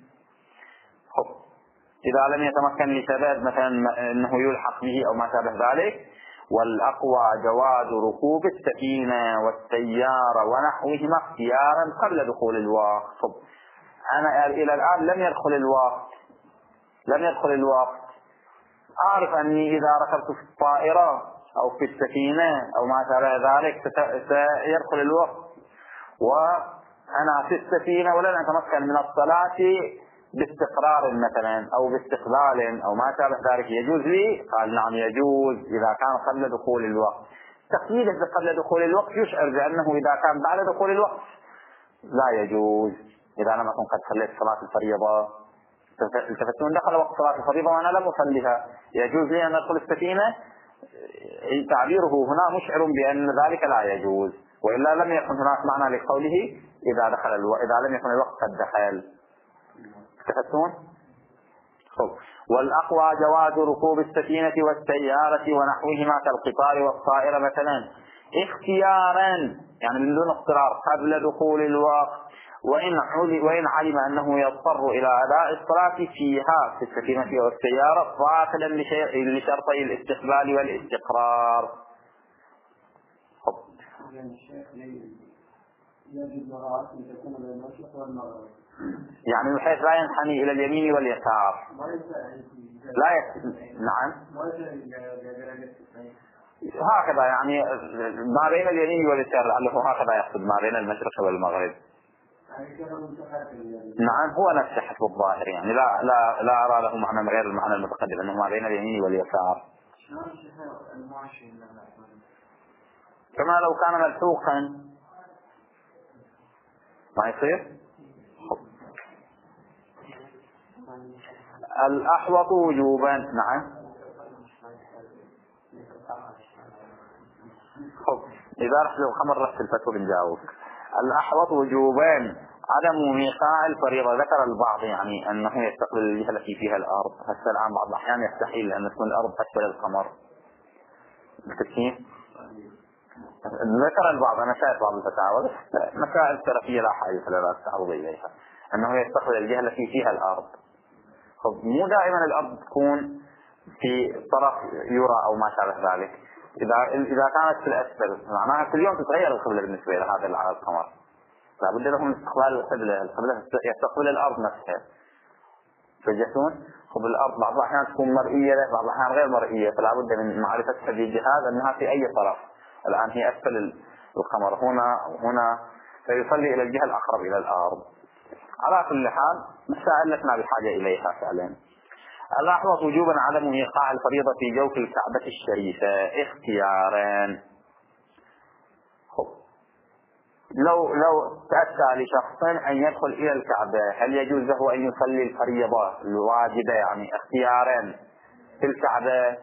إذا لم يتمكن لسبب مثلا أنه يلحق به أو ما شابه ذلك. والأقوى جواز ركوب السفينة والسيارة ونحوهما اختيارا قبل دخول الوقت. أنا إلى الآن لم يدخل الوقت لم يدخل الوقت أعرف أني إذا ركبت في الطائرة أو في السفينة أو ما شابه ذلك سيدخل الوقت، وأنا في السفينة ولن أتمكن من الصلاة باستقرار مثلا أو باستقبال أو ما شابه ذلك يجوز لي؟ قال نعم يجوز إذا كان قبل دخول الوقت. تقييده قبل دخول الوقت يشعر بأنه إذا كان بعد دخول الوقت لا يجوز. إذا لم أكن قد صليت صلاة الفريضة التفتون دخل وقت صلاة الفريضة وأنا لم أصليها يجوز لي أن أدخل السفينة؟ تعبيره هنا مشعر بأن ذلك لا يجوز، وإلا لم يكن هناك معنى لقوله إذا دخل الوقت إذا لم يكن الوقت قد دخل. تفتون؟ والأقوى جواز ركوب السفينة والسيارة ونحوهما كالقطار والطائرة مثلا اختيارا يعني من دون اضطرار قبل دخول الوقت، وإن وإن علم أنه يضطر إلى أداء الصلاة فيها في السفينة والسيارة فاقدا لشرطي الاستقبال والاستقرار. يعني بحيث لا ينحني إلى اليمين واليسار لا يك... نعم هكذا يعني ما بين اليمين واليسار لعله هكذا يقصد ما بين المشرق والمغرب. نعم هو نفس حسب الظاهر يعني لا لا لا أرى له معنى غير المعنى المتقدم أنه ما بين اليمين واليسار كما لو كان ملحوقا ما يصير. الأحوط وجوبا نعم. خب إذا رحت لو خمر رحت الفتوى بنجاوب. الأحوط وجوبا عدم ميقاع الفريضة. ذكر البعض يعني أنه يستقبل الجهة التي فيها الأرض. هسه الآن بعض الأحيان يستحيل أن تكون الأرض أسفل القمر بالتكييف. ذكر البعض أنا شايف بعض الفتاوى بس مسائل ترفية لا حاجة لا تعرض إليها أنه يستقبل الجهة التي فيها الأرض. خب مو دائما الأرض تكون في طرف يرى أو ما شابه ذلك. إذا إذا كانت في الأسفل معناها كل يوم تتغير القبلة بالنسبة إلى هذا على القمر. لابد لهم استقبال القبلة. القبلة يستقبل الأرض نفسها. تجسون خب الأرض بعض الأحيان تكون مرئية بعض الأحيان غير مرئية فلابد من معرفة هذه الجهات أنها في أي طرف. الآن هي أسفل القمر هنا وهنا فيصلي إلى الجهة الأقرب إلى الأرض. على كل حال مسائل لسنا بحاجة إليها فعلا. الأحوط وجوبا عدم إيقاع الفريضة في جوف الكعبة الشريفة اختياران. لو لو تأتى لشخص أن يدخل إلى الكعبة هل يجوز له أن يصلي الفريضة الواجبة؟ يعني اختياران في الكعبة.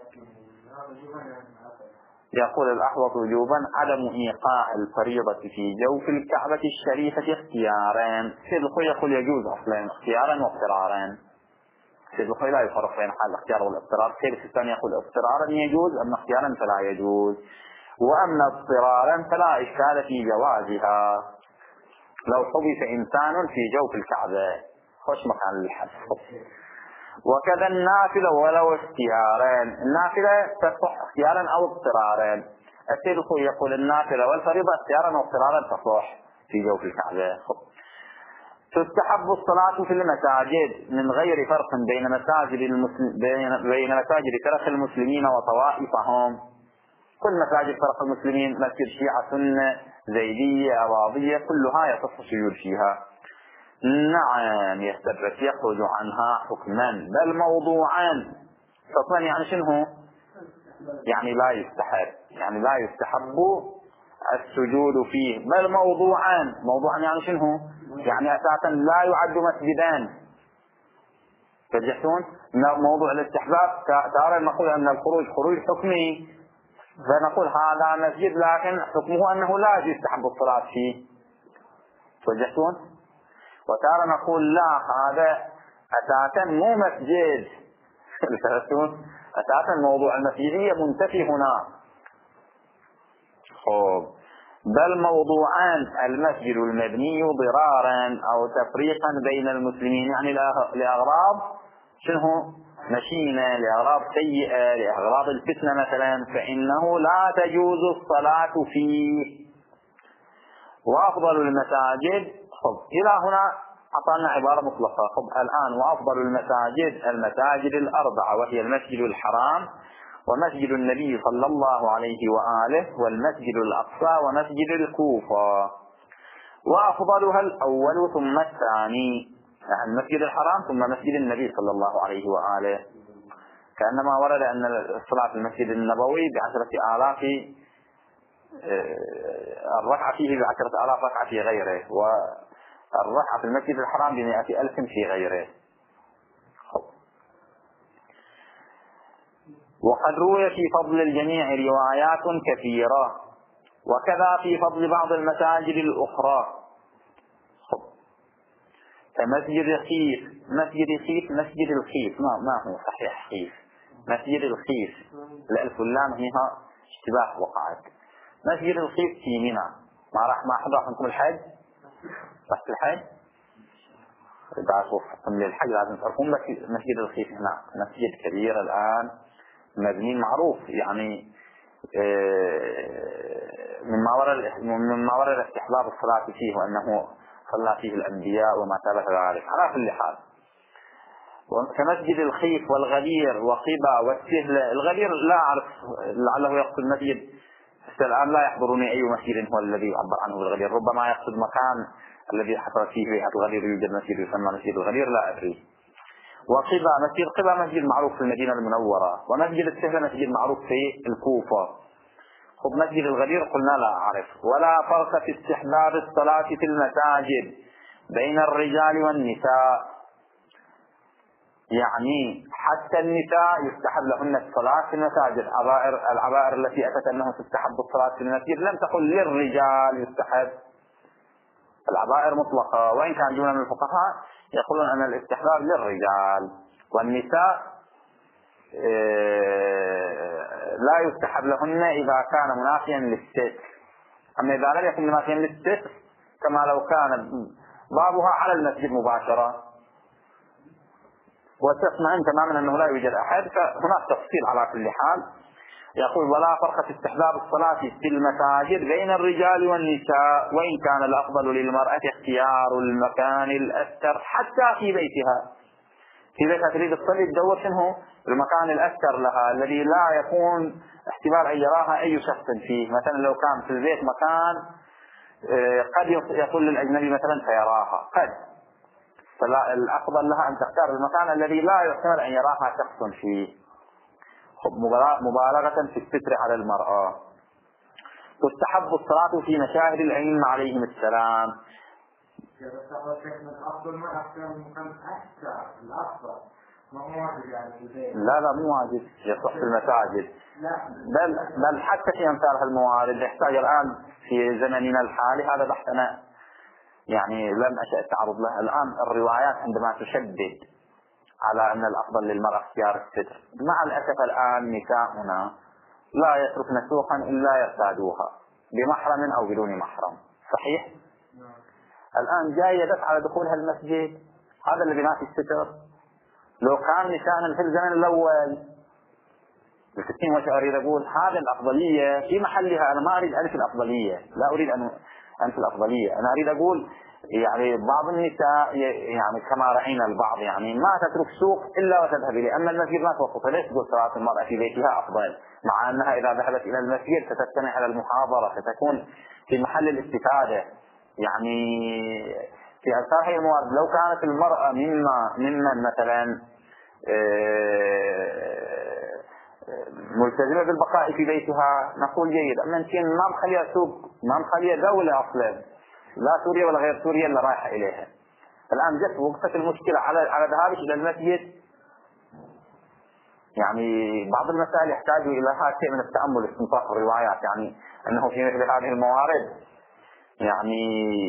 يقول الأحوط وجوبا عدم إيقاع الفريضة في جوف الكعبة الشريفة اختياران. سيد الخوي يقول يجوز أصلا اختيارا واضطرارا. سيد الخوي لا يفرق بين حال الاختيار والاضطرار. سيد الثاني يقول اضطرارا يجوز، أما اختيارا فلا يجوز، وأما اضطرارا فلا إشكال في جوازها. لو حبس إنسان في جوف الكعبة خش مكان للحبس. وكذا النافلة ولو اختيارين، النافلة تصح اختيارا أو اضطرارا. السيد الخوي يقول النافلة والفريضة اختيارا واضطرارا تصح في جوف الكعبة. تستحب الصلاة في المساجد من غير فرق بين مساجد المسلم بين, بين مساجد فرق المسلمين وطوائفهم. كل مساجد فرق المسلمين، مسجد شيعة سنة زيدية أواضية كلها يصح السجود فيها. نعم يستبعد يخرج عنها حكما بل موضوعا. حكما يعني شنو؟ يعني لا يستحب، يعني لا يستحب السجود فيه، بل موضوعا. موضوعا يعني شنو؟ يعني أساسا لا يعد مسجدان. تجحتون موضوع الاستحباب ترى نقول أن الخروج خروج حكمي، فنقول هذا مسجد لكن حكمه أنه لا يستحب الصلاة فيه. تجحتون. وترى نقول لا هذا أساسا مو مسجد. تجحتون. أساسا موضوع المسجدية منتفي هنا. خب بل موضوعان المسجد المبني ضرارا أو تفريقا بين المسلمين، يعني لأغراض شنو؟ مشينة، لأغراض سيئة، لأغراض الفتنة مثلا، فإنه لا تجوز الصلاة فيه. وأفضل المساجد خب إلى هنا أعطانا عبارة مطلقة. خب الآن وأفضل المساجد المساجد الأربعة، وهي المسجد الحرام ومسجد النبي صلى الله عليه وآله والمسجد الأقصى ومسجد الكوفة. وأفضلها الأول ثم الثاني، يعني المسجد الحرام ثم مسجد النبي صلى الله عليه وآله. كأنما ورد أن الصلاة في المسجد النبوي بعشرة آلاف الركعة فيه بعشرة آلاف ركعة في غيره، والركعة في المسجد الحرام بمئة ألف في غيره. وقد روي في فضل الجميع روايات كثيرة، وكذا في فضل بعض المساجد الأخرى كمسجد خيف. مسجد خيف مسجد الخيف ما ما هو صحيح خيف، مسجد الخيف الألف واللام هنا اشتباه وقعت. مسجد الخيف في منى. ما راح ما حضر عندكم الحج؟ رحت الحج؟ إذا صفتم للحج لازم تعرفون مسجد الخيف هنا مسجد كبير الآن مبني معروف، يعني مما ورد مما ورد استحباب الصلاة فيه وأنه صلى فيه الأنبياء وما شابه ذلك. على كل حال كمسجد الخيف والغدير وقبة والسهلة. الغدير لا أعرف لعله يقصد مسجد، الآن لا يحضرني أي مسجد هو الذي يعبر عنه بالغدير، ربما يقصد مكان الذي حصل فيه بيعة الغدير يوجد مسجد يسمى مسجد الغدير، لا أدري. وقبة مسجد قبة مسجد معروف في المدينة المنورة، ومسجد السهلة مسجد معروف في الكوفة. خب مسجد الغدير قلنا لا أعرف. ولا فرق في استحباب الصلاة في المساجد بين الرجال والنساء، يعني حتى النساء يستحب لهن الصلاة في المساجد. عبائر العبائر التي أتت أنه تستحب الصلاة في المسجد لم تقل للرجال يستحب، العبائر مطلقة، وإن كان جملة من الفقهاء يقولون أن الاستحباب للرجال، والنساء لا يستحب لهن إذا كان منافيا للستر. أما إذا لم يكن منافيا للستر كما لو كان بابها على المسجد مباشرة وتطمئن تماما أنه لا يوجد أحد، فهناك تفصيل على كل حال. يقول ولا فرق في استحباب الصلاة في المساجد بين الرجال والنساء، وإن كان الأفضل للمرأة اختيار المكان الأستر حتى في بيتها. في بيتها تريد تصلي تدور شنو المكان الأستر لها الذي لا يكون احتمال أن يراها أي شخص فيه. مثلا لو كان في البيت مكان قد يقول للأجنبي مثلا فيراها قد، فالأفضل لها أن تختار المكان الذي لا يحتمل أن يراها شخص فيه، مبالغة في الستر على المرأة. تستحب الصلاة في مشاهد الأئمة عليهم السلام. لا لا مو واجب يصح في المساجد، بل بل حتى في أمثال هالموارد يحتاج الآن في زمننا الحالي، هذا بحث أنا يعني لم أشأ التعرض له الآن. الروايات عندما تشدد على أن الأفضل للمرأة اختيار الستر، مع الأسف الآن نساؤنا لا يتركن سوقا إلا يرتادوها بمحرم أو بدون محرم. صحيح؟ الآن جاية على دخولها المسجد، هذا اللي بناء الستر. لو كان نساءنا في الزمن الأول بالكثير، وش أريد أقول هذا الأفضلية في محلها. أنا ما أريد أنف الأفضلية، لا أريد أن أنف الأفضلية، أنا أريد أقول يعني بعض النساء يعني كما رأينا البعض يعني ما تترك سوق إلا وتذهب إليه. أما المسجد ما توقف، ليش تقول صلاة المرأة في بيتها أفضل، مع أنها إذا ذهبت إلى المسجد ستستمع على المحاضرة، ستكون في محل الاستفادة. يعني في أساس الموارد لو كانت المرأة مما ممن مثلا ملتزمة بالبقاء في بيتها نقول جيد. أما أنت ما مخليها سوق، ما مخليها دولة أصلا، لا سوريا ولا غير سوريا اللي رايحة إليها. الآن جت وقفت المشكلة على على ذهابك إلى المسجد. يعني بعض المسائل يحتاج إلى هذا شيء من التأمل واستنطاق الروايات، يعني أنه في مثل هذه الموارد يعني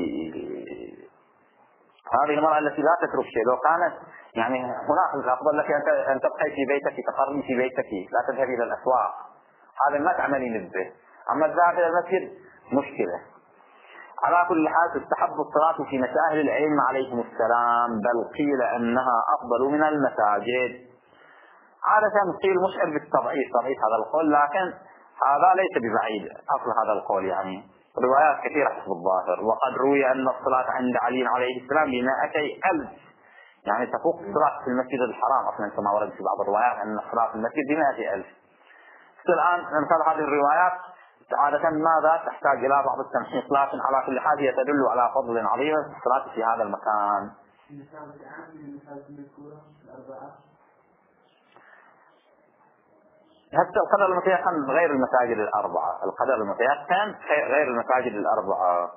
هذه المرأة التي لا تترك شيء لو كانت يعني هناك الأفضل لك أن تبقي في بيتك، تقرني في بيتك، لا تذهبي إلى الأسواق، هذا ما تعملين به. أما الذهاب إلى المسجد مشكلة. على كل حال تستحب الصلاة في مشاهد الأئمة عليهم السلام، بل قيل أنها أفضل من المساجد. عادة قيل مشعر بالتضعيف تضعيف هذا القول، لكن هذا ليس ببعيد أصل هذا القول. يعني روايات كثيرة حسب الظاهر، وقد روي أن الصلاة عند علي عليه السلام بمائتي ألف، يعني تفوق الصلاة في المسجد الحرام أصلا كما ورد في بعض الروايات أن الصلاة في المسجد بمائتي ألف. الآن مثل هذه الروايات عادة ماذا تحتاج إلى بعض التمحيص، لكن على كل حال هي تدل على فضل عظيم في الصلاة في هذا المكان. حتى القدر المتيقن غير المساجد الأربعة، القدر المتيقن غير المساجد الأربعة.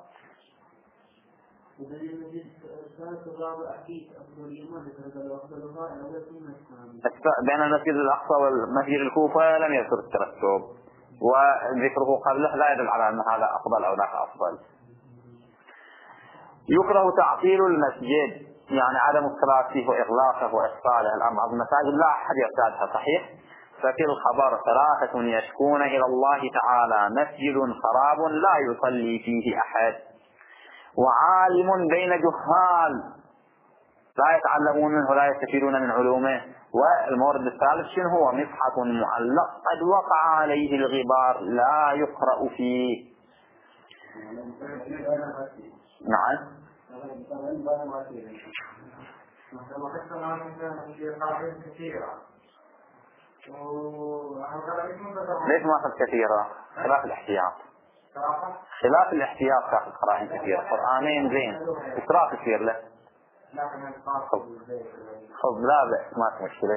بين المسجد الأقصى والمسجد الكوفة لم يذكر الترتب، وذكره قبله لا يدل على أن هذا أفضل أو ذاك أفضل. يكره تعطيل المسجد، يعني عدم الصلاة فيه وإغلاقه وإقفاله. الآن بعض المساجد لا أحد يرتادها صحيح. ففي الخبر ثلاثة يشكون إلى الله تعالى: مسجد خراب لا يصلي فيه أحد، وعالم بين جهال لا يتعلمون منه لا يستفيدون من علومه. والمورد الثالث شنو هو؟ مصحف معلق قد وقع عليه الغبار لا يقرأ فيه. نعم. ليش ما أخذ كثيرة؟ خلاف الاحتياط، خلاف الاحتياط تأخذ قرائن كثيرة. قرآنين زين، إسراف يصير له. خذ لا بأس ما في مشكلة.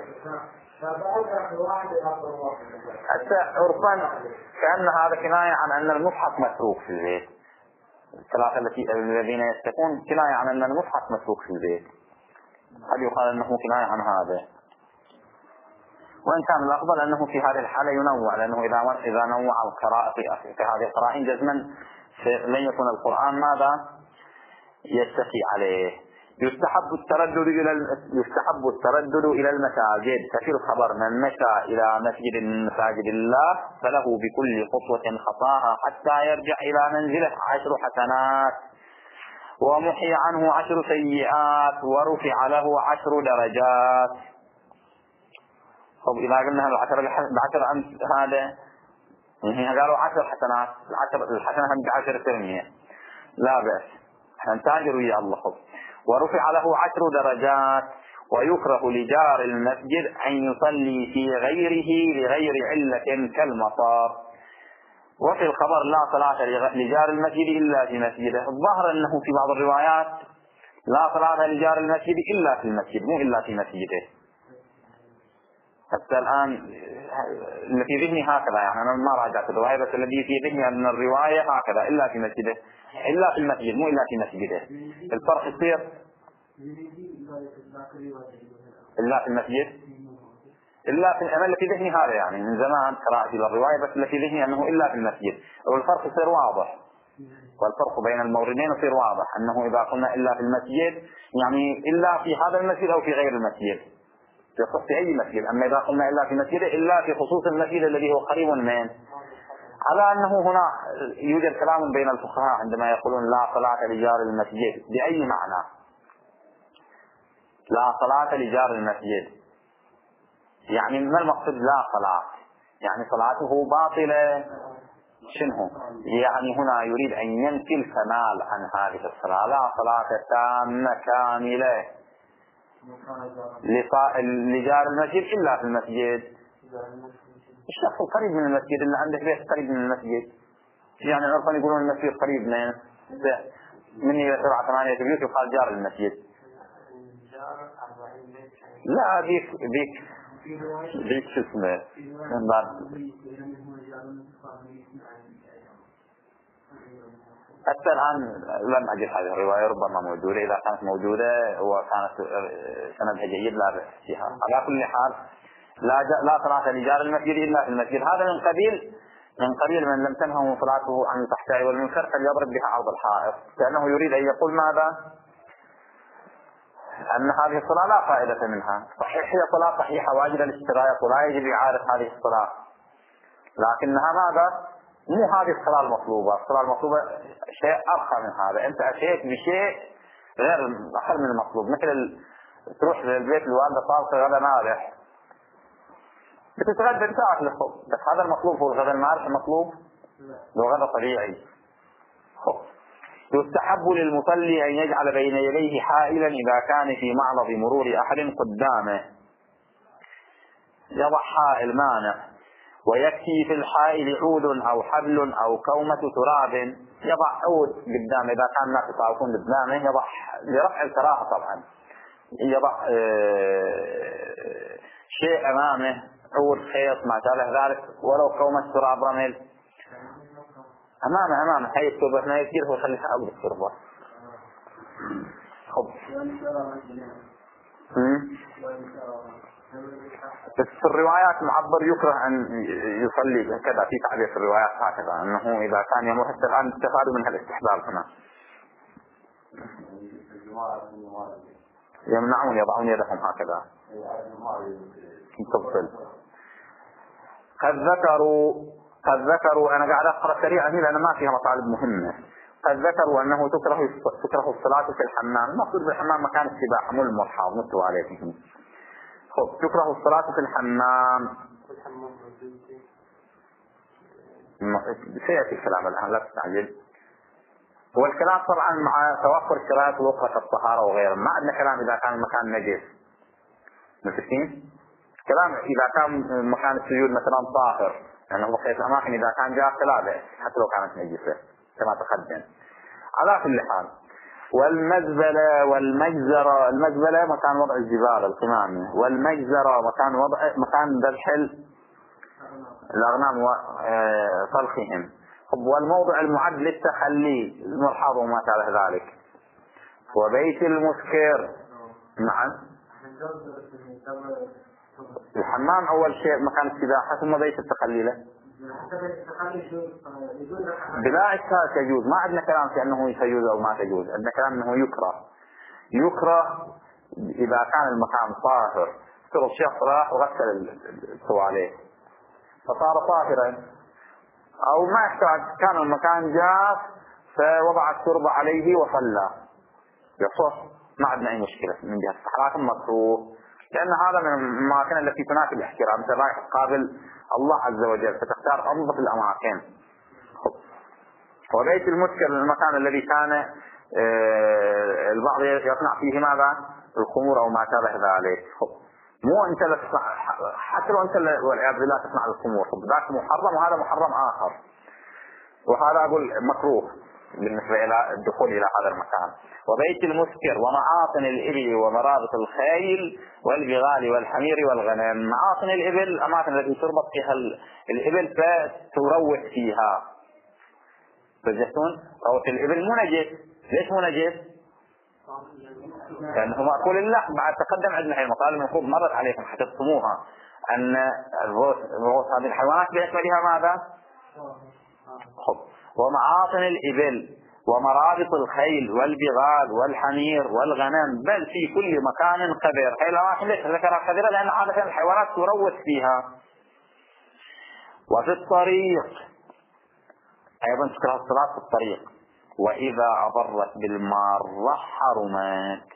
حتى عرفا كأن هذا كناية عن أن المصحف متروك في البيت. الثلاثة التي الذين يستكون كناية عن أن المصحف متروك في البيت، هل يقال أنه كناية عن هذا؟ وإن كان الأفضل أنه في هذه الحالة ينوع، لأنه إذا إذا نوع القراءة في, في هذه القرائن جزما لن يكون القرآن ماذا يستفي عليه. يستحب التردد إلى يستحب التردد إلى المساجد. ففي الخبر: من مشى إلى مسجد من مساجد الله فله بكل خطوة خطاها حتى يرجع إلى منزله عشر حسنات، ومحي عنه عشر سيئات، ورفع له عشر درجات. طب إذا قلنا العشر بعشر أمس هذا قالوا عشر حسنات، العشر الحسنة بعشر ترمية لا بأس، نتاجر ويا الله. خب ورفع له عشر درجات. ويكره لجار المسجد أن يصلي في غيره لغير علة كالمطار. وفي الخبر: لا صلاة لجار المسجد إلا في مسجده. الظاهر أنه في بعض الروايات لا صلاة لجار المسجد إلا في المسجد، مو إلا في مسجده. حتى الآن اللي في ذهني هكذا، يعني أنا ما راجعت الرواية، بس الذي في ذهني أن الرواية هكذا إلا في مسجده، إلا في المسجد مو إلا في مسجده. الفرق يصير إلا في المسجد، إلا في الأمل اللي في ذهني هذا، يعني من زمان قراءتي للرواية، بس اللي في ذهني أنه إلا في المسجد. والفرق يصير واضح، والفرق بين الموردين يصير واضح، أنه إذا قلنا إلا في المسجد يعني إلا في هذا المسجد أو في غير المسجد، يصح في أي مسجد. أما إذا قلنا إلا في مسجد إلا في خصوص المسجد الذي هو قريب منه. على أنه هنا يوجد كلام بين الفقهاء عندما يقولون لا صلاة لجار المسجد، بأي معنى لا صلاة لجار المسجد؟ يعني ما المقصود لا صلاة؟ يعني صلاته باطلة شنو؟ يعني هنا يريد أن ينفي الكمال عن هذه الصلاة، لا صلاة تامة كاملة لجار المسجد إلا في المسجد. الشخص القريب من المسجد اللي عنده بيت قريب من المسجد، يعني عرفا يقولون المسجد قريب من مني إلى سبعة ثمانية بيوت يقال جار المسجد. لا ذيك ذيك ذيك شو اسمه من بعد. حتى الآن لم أجد هذه الرواية، ربما موجودة، إذا كانت موجودة وكانت سندها جيد لا بأس فيها. على كل حال لا لا صلاة لجار المسجد إلا في المسجد. هذا من قبيل من قبيل من لم تنهه صلاته عن الفحشاء والمنكر فليضرب بها عرض الحائط، لأنه يريد أن يقول ماذا؟ أن هذه الصلاة لا فائدة منها. صحيح هي صلاة صحيحة واجبة الاستغاثة ولا يجب إعادة هذه الصلاة، لكنها ماذا؟ مو هذه الصلاة المطلوبة. الصلاة المطلوبة شيء أرقى من هذا. أنت أتيت بشيء غير أقل من المطلوب، مثل ال... تروح للبيت الوالدة طالقة غدا مالح، بتتغدى بتاكل الخبز، بس هذا المطلوب هو الغدا المالح المطلوب؟ لو غدا طبيعي. يستحب للمصلي أن يجعل بين يديه حائلا إذا كان في معرض مرور أحد قدامه، يضع حائل مانع، ويكفي في الحائل عود أو حبل أو كومة تراب، يضع عود قدامه إذا كان الناس يطالقون قدامه، يضع لرفع الكراهة طبعا، يضع شيء أمامه، عود خيط ما شابه ذلك، ولو كومة تراب رمل أمامه أمامه حي التربة ما يصير هو يخليها أبو التربة. خب بس في الروايات معبر يكره أن يصلي كذا، في تعبير في الروايات هكذا أنه إذا كان يمر. حتى الآن استفادوا من هالاستحباب هنا، يمنعون يضعون يدهم هكذا تبطل. قد ذكروا قد ذكروا أنا قاعد أقرأ سريعا لأن ما فيها مطالب مهمة. قد ذكروا أنه تكره تكره الصلاة في الحمام. المقصود بالحمام مكان السباحة مو المرحاض مو التواليت. خب تكره الصلاة في الحمام، سيأتي الكلام الآن لا تستعجل. والكلام طبعا مع توفر الشرائط الأخرى كالطهارة وغيرها. ما عندنا كلام إذا كان المكان نجس، متفقين؟ كلام إذا كان مكان السجود مثلا طاهر، لأنه يعني بقية الأماكن إذا كان جاف لا بأس حتى لو كانت نجسة كما تقدم. على كل حال والمزبلة والمجزرة، المزبلة مكان وضع الزبالة القمامة، والمجزرة مكان وضع مكان ذبح الأغنام وطلخهم، والموضع المعد للتخلي المرحاض وما شابه ذلك، وبيت المسكر. نعم الحمام أول شيء مكان السباحة ثم بيت التخلي له بلا إشكال يجوز. ما عندنا كلام في أنه يجوز أو ما تجوز، عندنا كلام أنه يكره. يكره إذا كان المكان طاهر، ترى الشخص راح وغسل التواليت فصار طاهرا، أو ما يحتاج كان المكان جاف فوضع التربة عليه وصلى يصح، ما عندنا أي مشكلة من جهة الصحراء مكروه، لأن هذا من الأماكن التي تنافي الاحترام. أنت رايح تقابل الله عز وجل فتختار أنظف الأماكن. وبيت المسكر المكان الذي كان البعض يصنع فيه ماذا الخمور أو ما شابه ذلك. مو أنت لا تصنع، حتى لو أنت والعياذ بالله تصنع الخمور ذاك محرم وهذا محرم آخر، وهذا أقول مكروه بالنسبة إلى الدخول إلى هذا المكان. وبيت المسكر ومعاطن الإبل ومرابط الخيل والبغال والحمير والغنم. معاطن الإبل الأماكن التي تربط فيها الإبل فتروح فيها. تجسون روث الإبل مو نجس. ليش مو نجس؟ لأنه مأكول اللحم. بعد تقدم عندنا هذه المطالب المفروض مرت عليكم حتفهموها أن الروث هذه الحيوانات بأكملها ماذا؟ خب. ومعاطن الإبل ومرابط الخيل والبغال والحمير والغنم، بل في كل مكان قذر. هذه الأماكن ليش ذكرها قذرة؟ لأن عادة الحيوانات تروث فيها. وفي الطريق أيضا تكره الصلاة في الطريق. وإذا أضرت بالمارة حرمت.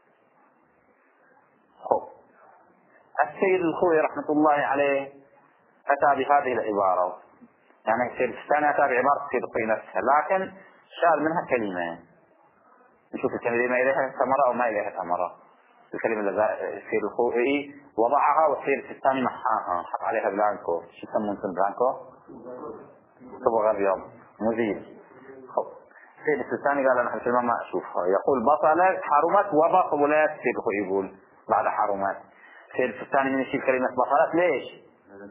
خب. السيد الخوي رحمة الله عليه أتى بهذه العبارة، يعني السيد الثاني أتى بعبارة السيد الخوي نفسها، لكن شال منها كلمة. نشوف الكلمة إليها ثمرة أو ما إليها ثمرة. الكلمة اللي السيد الخوي وضعها والسيد الثاني محاها، حط عليها بلانكو. شو يسمون بلانكو؟ صبغة اليوم مزيد. خب. السيد الثاني قال أنا حسنا ما أشوفها، يقول بطلت حرمت وبطلت. السيد الخوي يقول بعد حرمت. السيد الثاني من يشيل كلمة بطلت ليش؟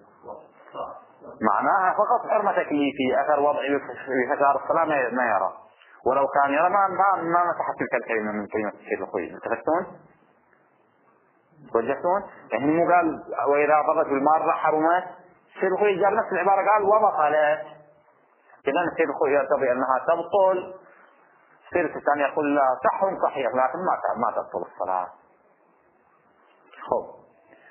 معناها فقط حرمة تكليفي، أثر وضعي في فتار الصلاة ما يرى، ولو كان يرى ما ما ما مسحت تلك الكلمة من كلمة السيد الخوي. اتفقتون؟ توجهتون؟ يعني مو قال وإذا ضربت بالمارة حرمت. السيد الخوي جاب نفس العبارة قال وبطلت. إذن السيد الخوي يرتضي أنها تبطل. السيد الثاني يقول لا تحرم صحيح لكن ما ما تبطل الصلاة. خب.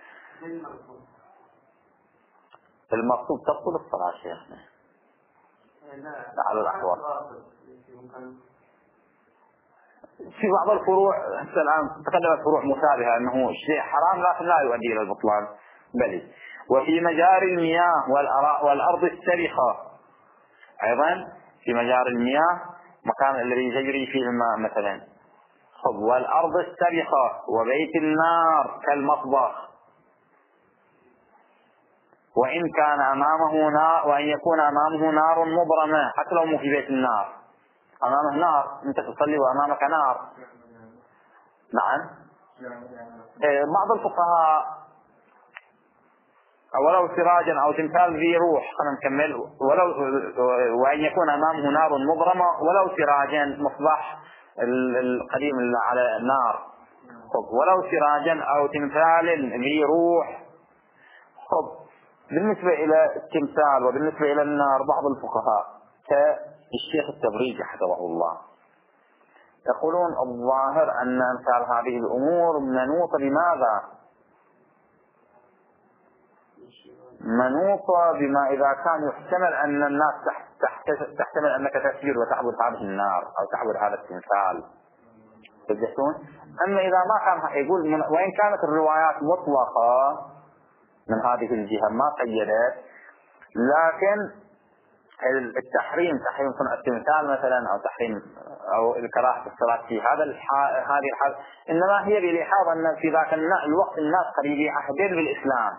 المقصود تبطل الصلاة شيخنا على الأحوال. في بعض الفروع حتى الآن تقدمت فروع مشابهة أنه الشيء حرام لكن لا يؤدي إلى البطلان. بل وفي مجاري المياه والأرض السبخة، أيضا في مجاري المياه مكان الذي يجري فيه الماء مثلا. والأرض السبخة وبيت النار كالمطبخ، وإن كان أمامه نار، وأن يكون أمامه نار مبرمة. حتى لو مو في بيت النار أمامه نار، أنت تصلي وأمامك نار. نعم. بعض الفقهاء ولو سراجا أو تمثال ذي روح، خلينا نكمل. ولو وأن يكون أمامه نار مبرمة، ولو سراجا مصباح القديم اللي على النار. ولو سراجا أو تمثال ذي روح. خب. بالنسبة إلى التمثال وبالنسبة إلى النار بعض الفقهاء كالشيخ التبريجي حفظه الله يقولون الظاهر أن أمثال هذه الأمور منوطة بماذا؟ منوطة بما إذا كان يحتمل أن الناس تحتمل أنك تسجد وتعبد هذه النار أو تعبد هذا التمثال. تجسون؟ أما إذا ما كان يقول من وإن كانت الروايات مطلقة من هذه الجهة ما قيدت، لكن التحريم تحريم صنع التمثال مثلا أو تحريم أو الكراهة في الصلاة في هذا هذه الحال إنما هي بلحاظ أن في ذاك الوقت الناس قريبي عهدين بالإسلام،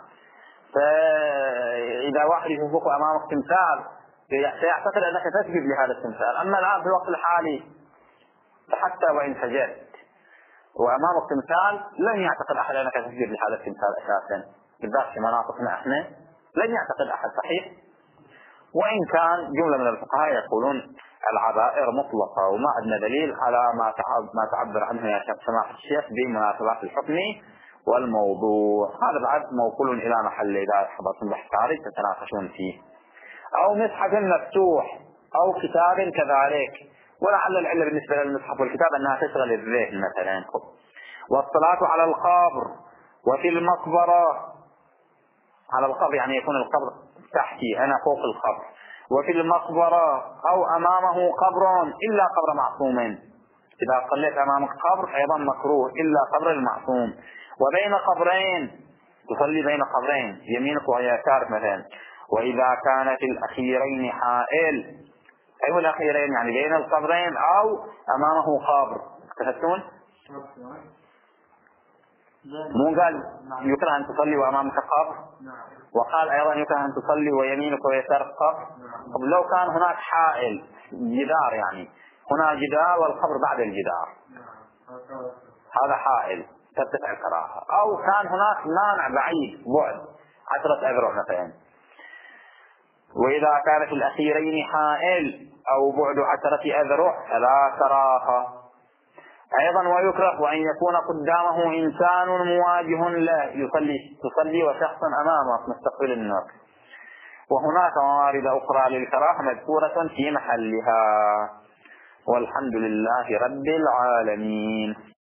فإذا واحد يشوفك أمامك تمثال سيعتقد أنك تسجد لهذا التمثال. أما الآن في الوقت الحالي حتى وإن سجدت وأمامك تمثال لن يعتقد أحد أنك تسجد لهذا التمثال أساسا، بالذات في مناطقنا احنا لن يعتقد أحد. صحيح. وإن كان جملة من الفقهاء يقولون العبائر مطلقة وما عندنا دليل على ما ما تعبر عنه يا شيخ سماحة الشيخ بمناسبات الحكم والموضوع. هذا بعد موصول إلى محل إذا حضرتم بحث خارج تتناقشون فيه، أو مصحف مفتوح أو كتاب كذلك. ولعل العلة بالنسبة للمصحف والكتاب أنها تشغل الذهن مثلا. والصلاة على القبر وفي المقبرة. على القبر يعني يكون القبر تحتي أنا فوق القبر. وفي المقبرة أو أمامه قبر إلا قبر معصوم. إذا صليت أمامك قبر أيضا مكروه إلا قبر المعصوم. وبين قبرين تصلي بين قبرين يمينك ويسارك مثلا. وإذا كانت الأخيرين حائل، أي الأخيرين يعني بين القبرين أو أمامه قبر. تفهمون؟ مو قال يكره أن تصلي وأمامك قبر، وقال أيضا يكره أن تصلي ويمينك ويسارك قبر. طب لو كان هناك حائل جدار يعني هنا جدار والقبر بعد الجدار، هذا حائل ترتفع الكراهة. أو كان هناك مانع بعيد بعد عشرة أذرع مثلا، وإذا كان في الأخيرين حائل أو بعد عشرة أذرع فلا كراهة. أيضا ويكره وأن يكون قدامه إنسان مواجه له يصلي تصلي وشخص أمامه مستقبل النار. وهناك موارد أخرى للكراهة مذكورة في محلها. والحمد لله رب العالمين.